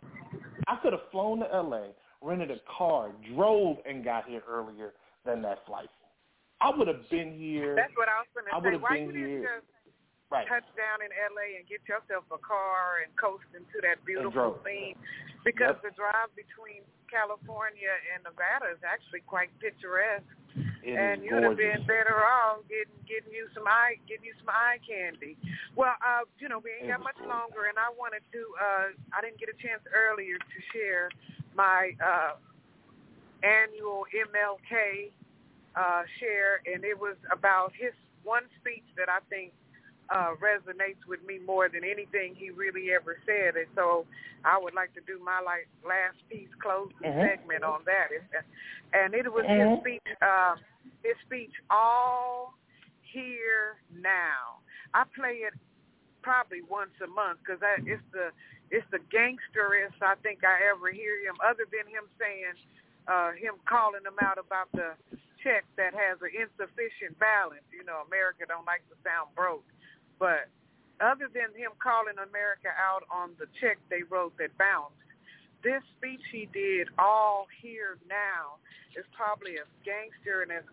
Rented a car, drove, and got here earlier than that flight. I would have been here. That's what I was going to say. Why you didn't just touch down in L.A. and get yourself a car and coast into that beautiful scene? Because the drive between California and Nevada is actually quite picturesque. And you'd have been better off getting you some eye candy. Well, we ain't got much longer, and I wanted to. I didn't get a chance earlier to share my annual MLK share, and it was about his one speech that I think resonates with me more than anything he really ever said. And so I would like to do my last piece closing segment on that. And it was his speech, All Here Now. I play it probably once a month because it's the gangsterest I think I ever hear him, other than him saying, him calling them out about the check that has an insufficient balance. America don't like to sound broke. But other than him calling America out on the check they wrote that bounced, this speech he did, All Here Now, is probably as gangster and as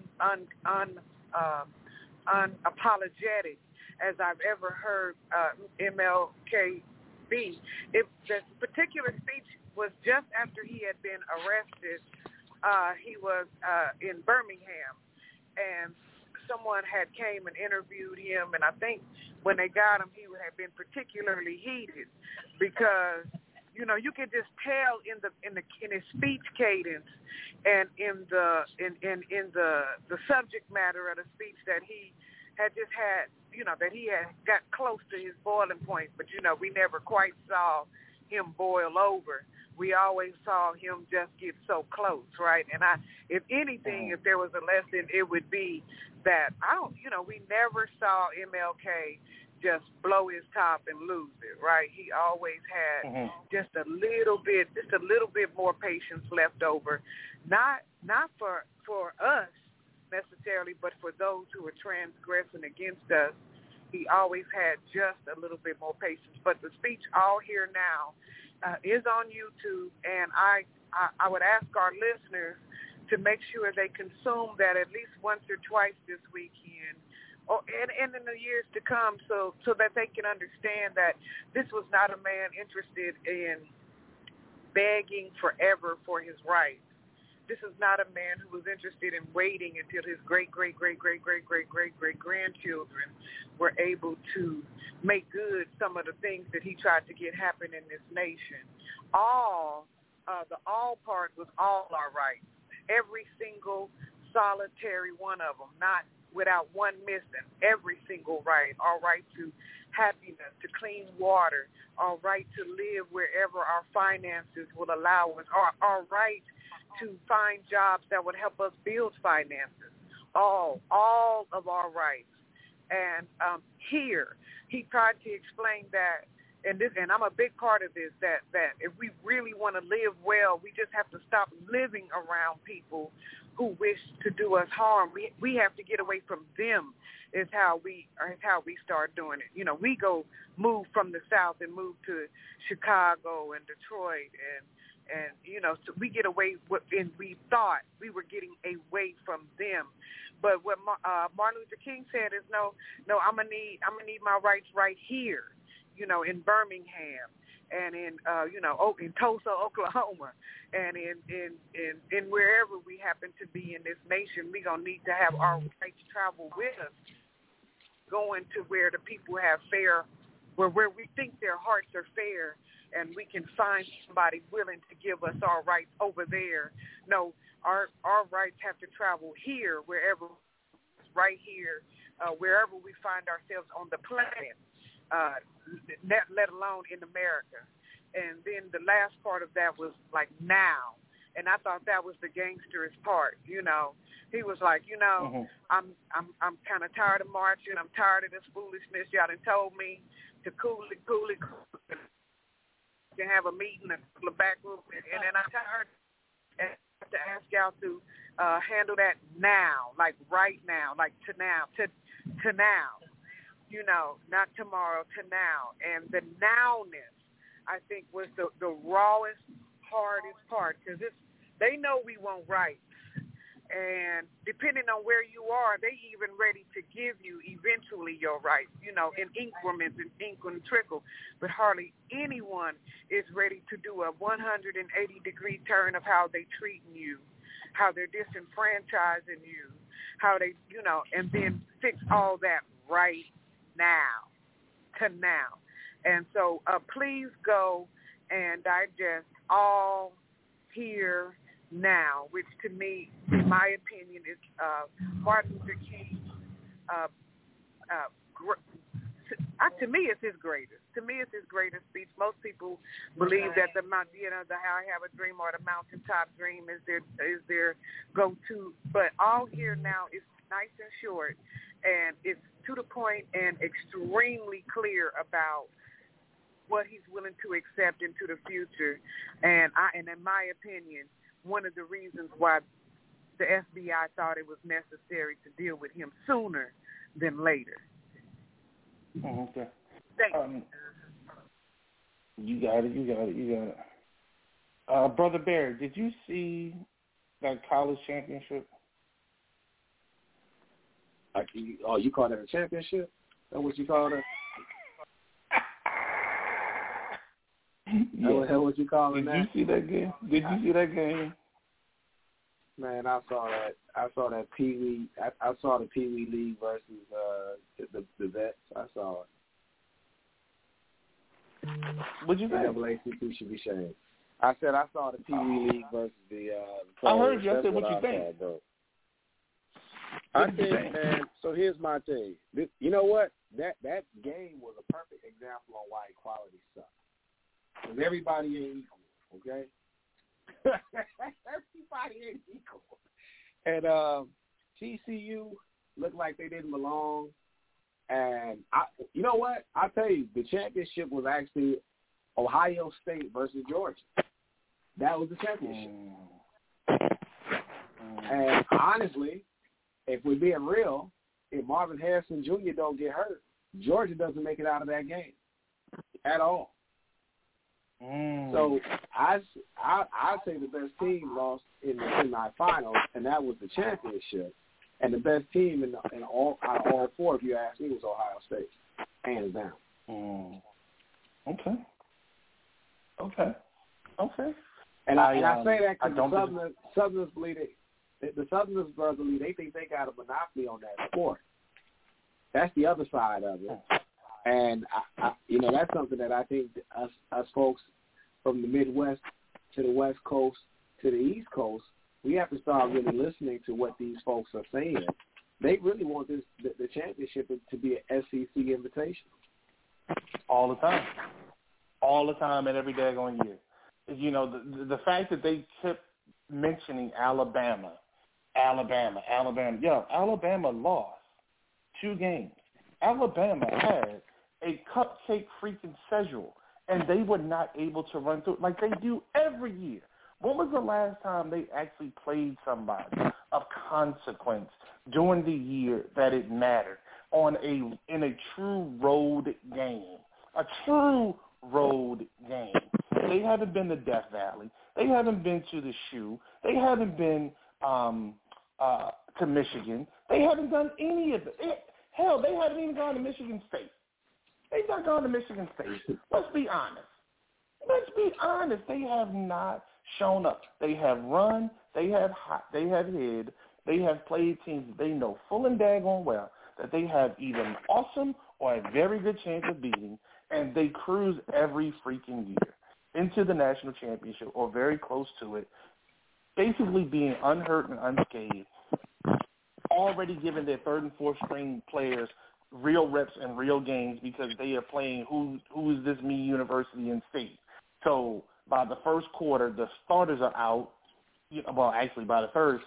unapologetic as I've ever heard MLK be. The particular speech was just after he had been arrested. He was in Birmingham, and someone had came and interviewed him, and I think when they got him, he had been particularly heated because you could just tell in his speech cadence and in the subject matter of the speech that he had just had, that he had got close to his boiling point, but we never quite saw him boil over. We always saw him just get so close, right? And if anything, if there was a lesson, it would be that we never saw MLK just blow his top and lose it, right? He always had just a little bit more patience left over, not for us necessarily, but for those who were transgressing against us. He always had just a little bit more patience. But the speech, All Here Now, is on YouTube, and I would ask our listeners to make sure they consume that at least once or twice this weekend, and in the years to come, so that they can understand that this was not a man interested in begging forever for his rights. This is not a man who was interested in waiting until his great-great-great-great-great-great-great-grandchildren were able to make good some of the things that he tried to get happen in this nation. The all part was all our rights. Every single solitary one of them, not without one missing. Every single right. Our right to happiness, to clean water, our right to live wherever our finances will allow us, our right to find jobs that would help us build finances, all of our rights. And here, he tried to explain that, and I'm a big part of this, that if we really want to live well, we just have to stop living around people who wish to do us harm. We have to get away from them is how we start doing it. We move from the South and move to Chicago and Detroit and so we get away, and we thought we were getting away from them. But what Martin Luther King said is, no, I'm gonna need my rights right here, in Birmingham and in Tulsa, Oklahoma, and in wherever we happen to be in this nation. We're gonna need to have our rights travel with us, going to where the people have fair, where we think their hearts are fair and we can find somebody willing to give us our rights over there. No, our rights have to travel here, wherever, right here, wherever we find ourselves on the planet, let alone in America. And then the last part of that was like now. And I thought that was the gangsterest part, you know. He was like, you know, I'm kind of tired of marching. I'm tired of this foolishness. Y'all done told me to cool it, to have a meeting in the back room. And then I'm tired and I have to ask y'all to handle that now, like right now, like to now, you know, not tomorrow, to now. And the nowness, I think, was the rawest, hardest part, because they know we want rights. And depending on where you are, they even ready to give you eventually your rights, you know, in increments and trickle. But hardly anyone is ready to do a 180-degree turn of how they treating you, how they're disenfranchising you, how they, you know, and then fix all that right now, to now. And so please go and digest All Here Now, which to me, in my opinion, is Martin Luther King. To me, it's his greatest. To me, it's his greatest speech. Most people believe that the I Have a Dream or the Mountaintop Dream is their go-to. But All Here Now is nice and short, and it's to the point and extremely clear about what he's willing to accept into the future. And in my opinion, one of the reasons why the FBI thought it was necessary to deal with him sooner than later. Okay. Thank you. You got it. Brother Bear, did you see that college championship? You call that a championship? That's what you call it? Yeah. That's what you call it? Did you see that game? Man, I saw that Pee Wee. I saw the Pee Wee League versus the Vets. I saw it. What'd you say? NAACP should be shamed. I said I saw the Pee Wee League versus the I heard you. I said, what you think? I think, man, so here's my thing. You know what? That game was a perfect example on why equality sucks. Because everybody ain't equal, okay? Everybody ain't equal. And TCU looked like they didn't belong. And you know what? I'll tell you, the championship was actually Ohio State versus Georgia. That was the championship. And honestly, if we're being real, if Marvin Harrison Jr. don't get hurt, Georgia doesn't make it out of that game at all. So I say the best team lost in the semifinals, and that was the championship. And the best team in all out of all four, if you ask me, was Ohio State, hands down. Okay. And I say that because the Southerners believe the Southerners believe they think they got a monopoly on that sport. That's the other side of it. And, that's something that I think us folks from the Midwest to the West Coast to the East Coast, we have to start really listening to what these folks are saying. They really want the championship to be an SEC invitation. All the time and every daggone year. You know, the fact that they kept mentioning Alabama. Yo, Alabama lost 2 games. Alabama had a cupcake freaking schedule, and they were not able to run through it like they do every year. When was the last time they actually played somebody of consequence during the year that it mattered in a true road game? A true road game. They haven't been to Death Valley. They haven't been to the Shoe. They haven't been to Michigan. They haven't done any of it. Hell, they haven't even gone to Michigan State. They've not gone to Michigan State. Let's be honest. They have not shown up. They have run. They have hid. They have played teams that they know full and daggone well that they have either an awesome or a very good chance of beating, And they cruise every freaking year into the national championship or very close to it, basically being unhurt and unscathed, already giving their third and fourth string players real reps and real games because they are playing who is this me university and state. So by the first quarter, the starters are out. Well, actually, by the third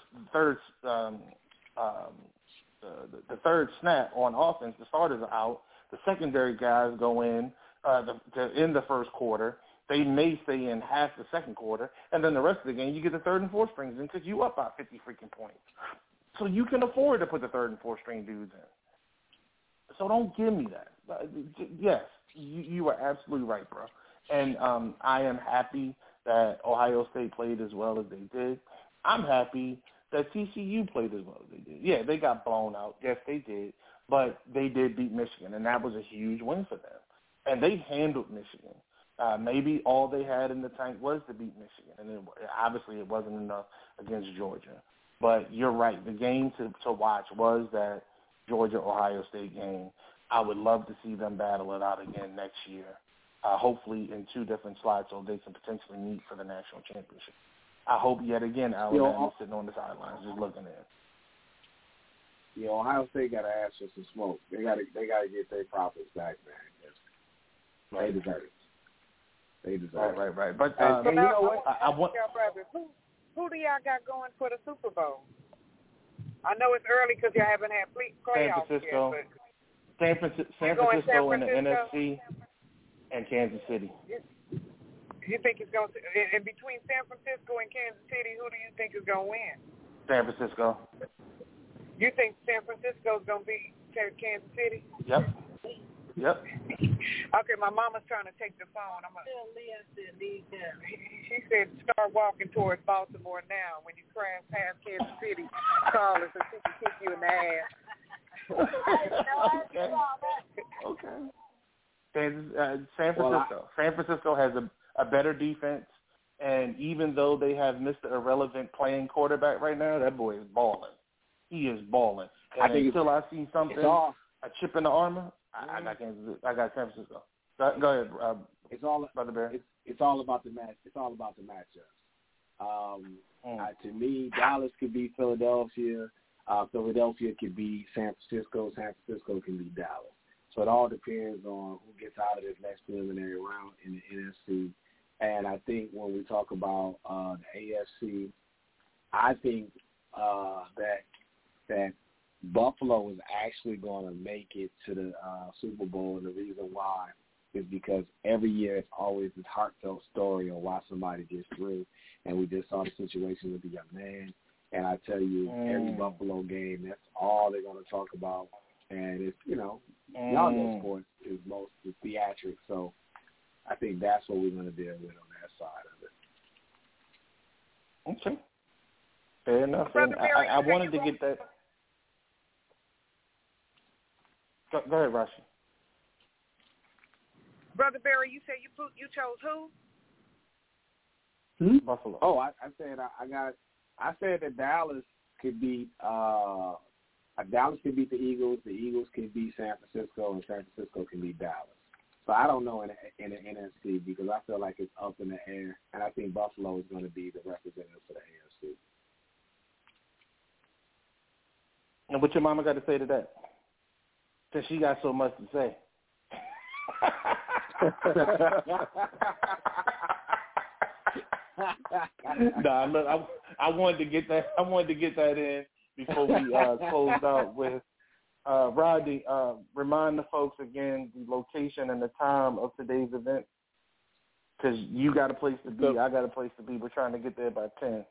snap on offense, the starters are out. The secondary guys go in in the first quarter. They may stay in half the second quarter, and then the rest of the game, you get the third and fourth strings in because you up by 50 freaking points. So you can afford to put the third and fourth string dudes in. So don't give me that. Yes, you are absolutely right, bro. And I am happy that Ohio State played as well as they did. I'm happy that TCU played as well as they did. Yeah, they got blown out. Yes, they did. But they did beat Michigan, and that was a huge win for them. And they handled Michigan. Maybe all they had in the tank was to beat Michigan, and obviously it wasn't enough against Georgia. But you're right. The game to watch was that Georgia-Ohio State game. I would love to see them battle it out again next year, hopefully in two different slots so they can potentially meet for the national championship. I hope yet again Alabama's sitting on the sidelines just looking in. Yeah, Ohio State got to ask for some smoke. They got to get their profits back, man. They deserve it. They deserve it. Right. But you know what? I want y'all brothers, who do y'all got going for the Super Bowl? I know it's early because y'all haven't had playoffs San Francisco. yet. San Francisco in the NFC and Kansas City. You think it's going to – in between San Francisco and Kansas City, who do you think is going to win? San Francisco. You think San Francisco's going to beat Kansas City? Yep. Okay, my mama's trying to take the phone. She said start walking towards Baltimore now. When you crash past Kansas City, call her so she can kick you in the ass. Okay. San Francisco has a better defense, and even though they have Mr. Irrelevant playing quarterback right now, that boy is balling. He is balling. And until I see something, a chip in the armor, I got Kansas. I got San Francisco. Go ahead, Brother Bear. It's all about the match. It's all about the matchups. To me, Dallas could beat Philadelphia. Philadelphia could beat San Francisco. San Francisco can beat Dallas. So it all depends on who gets out of this next preliminary round in the NFC. And I think when we talk about the AFC, I think that Buffalo is actually going to make it to the Super Bowl, and the reason why is because every year it's always this heartfelt story on why somebody gets through, and we just saw the situation with the young man. And I tell you, every Buffalo game, that's all they're going to talk about. And it's, y'all know sports is most theatrics, so I think that's what we're going to deal with on that side of it. Okay. Fair enough. I wanted to get that. Go ahead, Rashi. Brother Barry, you said you chose who? Buffalo. Oh, I said that Dallas could beat the Eagles. The Eagles could beat San Francisco, and San Francisco can beat Dallas. So I don't know in the NFC because I feel like it's up in the air, and I think Buffalo is going to be the representative for the AFC. And what your mama got to say to that? Since she got so much to say. Nah, look, I wanted to get that. I wanted to get that in before we closed out with Rodney. Remind the folks again the location and the time of today's event, because you got a place to be. I got a place to be. We're trying to get there by 10.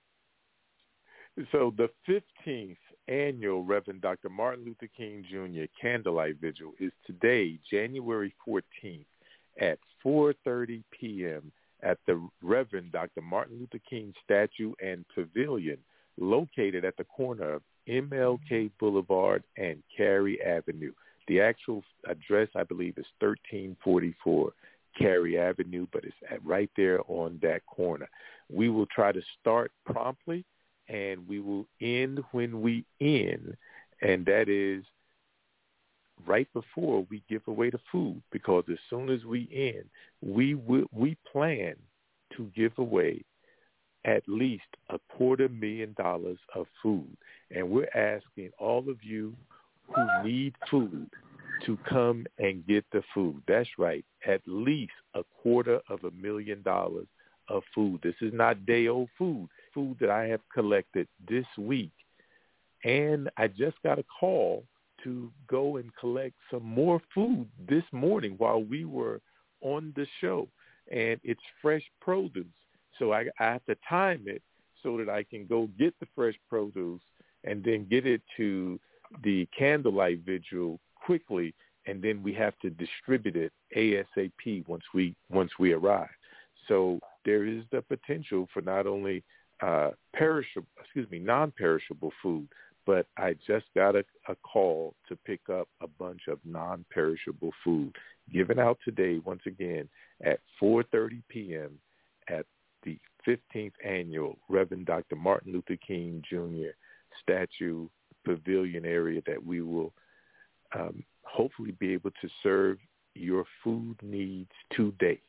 So the 15th annual Reverend Dr. Martin Luther King Jr. Candlelight Vigil is today, January 14th at 4:30 p.m. at the Reverend Dr. Martin Luther King Statue and Pavilion, located at the corner of MLK Boulevard and Cary Avenue. The actual address, I believe, is 1344 Cary Avenue, but it's right there on that corner. We will try to start promptly, and we will end when we end, and that is right before we give away the food, because as soon as we end, we plan to give away at least $250,000 of food. And we're asking all of you who need food to come and get the food. That's right, at least $250,000 of food. This is not day-old food that I have collected this week. And I just got a call to go and collect some more food this morning while we were on the show. And it's fresh produce. So I have to time it so that I can go get the fresh produce and then get it to the candlelight vigil quickly, and then we have to distribute it ASAP once we arrive. So there is the potential for not only non-perishable food, but I just got a call to pick up a bunch of non-perishable food given out today, once again, at 4:30 p.m. at the 15th Annual Reverend Dr. Martin Luther King Jr. Statue Pavilion area that we will hopefully be able to serve your food needs today.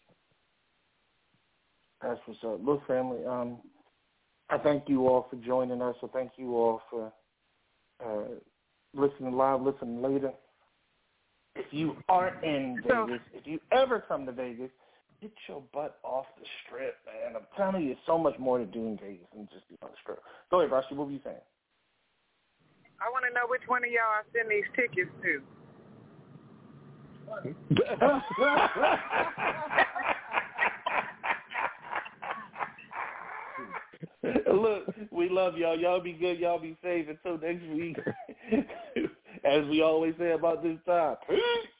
That's what's up. Look, family, I thank you all for joining us. I thank you all for listening live, listening later. If you aren't in Vegas, if you ever come to Vegas, get your butt off the Strip, man. I'm telling you, there's so much more to do in Vegas than just be on the Strip. Go ahead, Rashi. What were you saying? I want to know which one of y'all I send these tickets to. Look, we love y'all. Y'all be good. Y'all be safe. Until next week. As we always say about this time. Peace.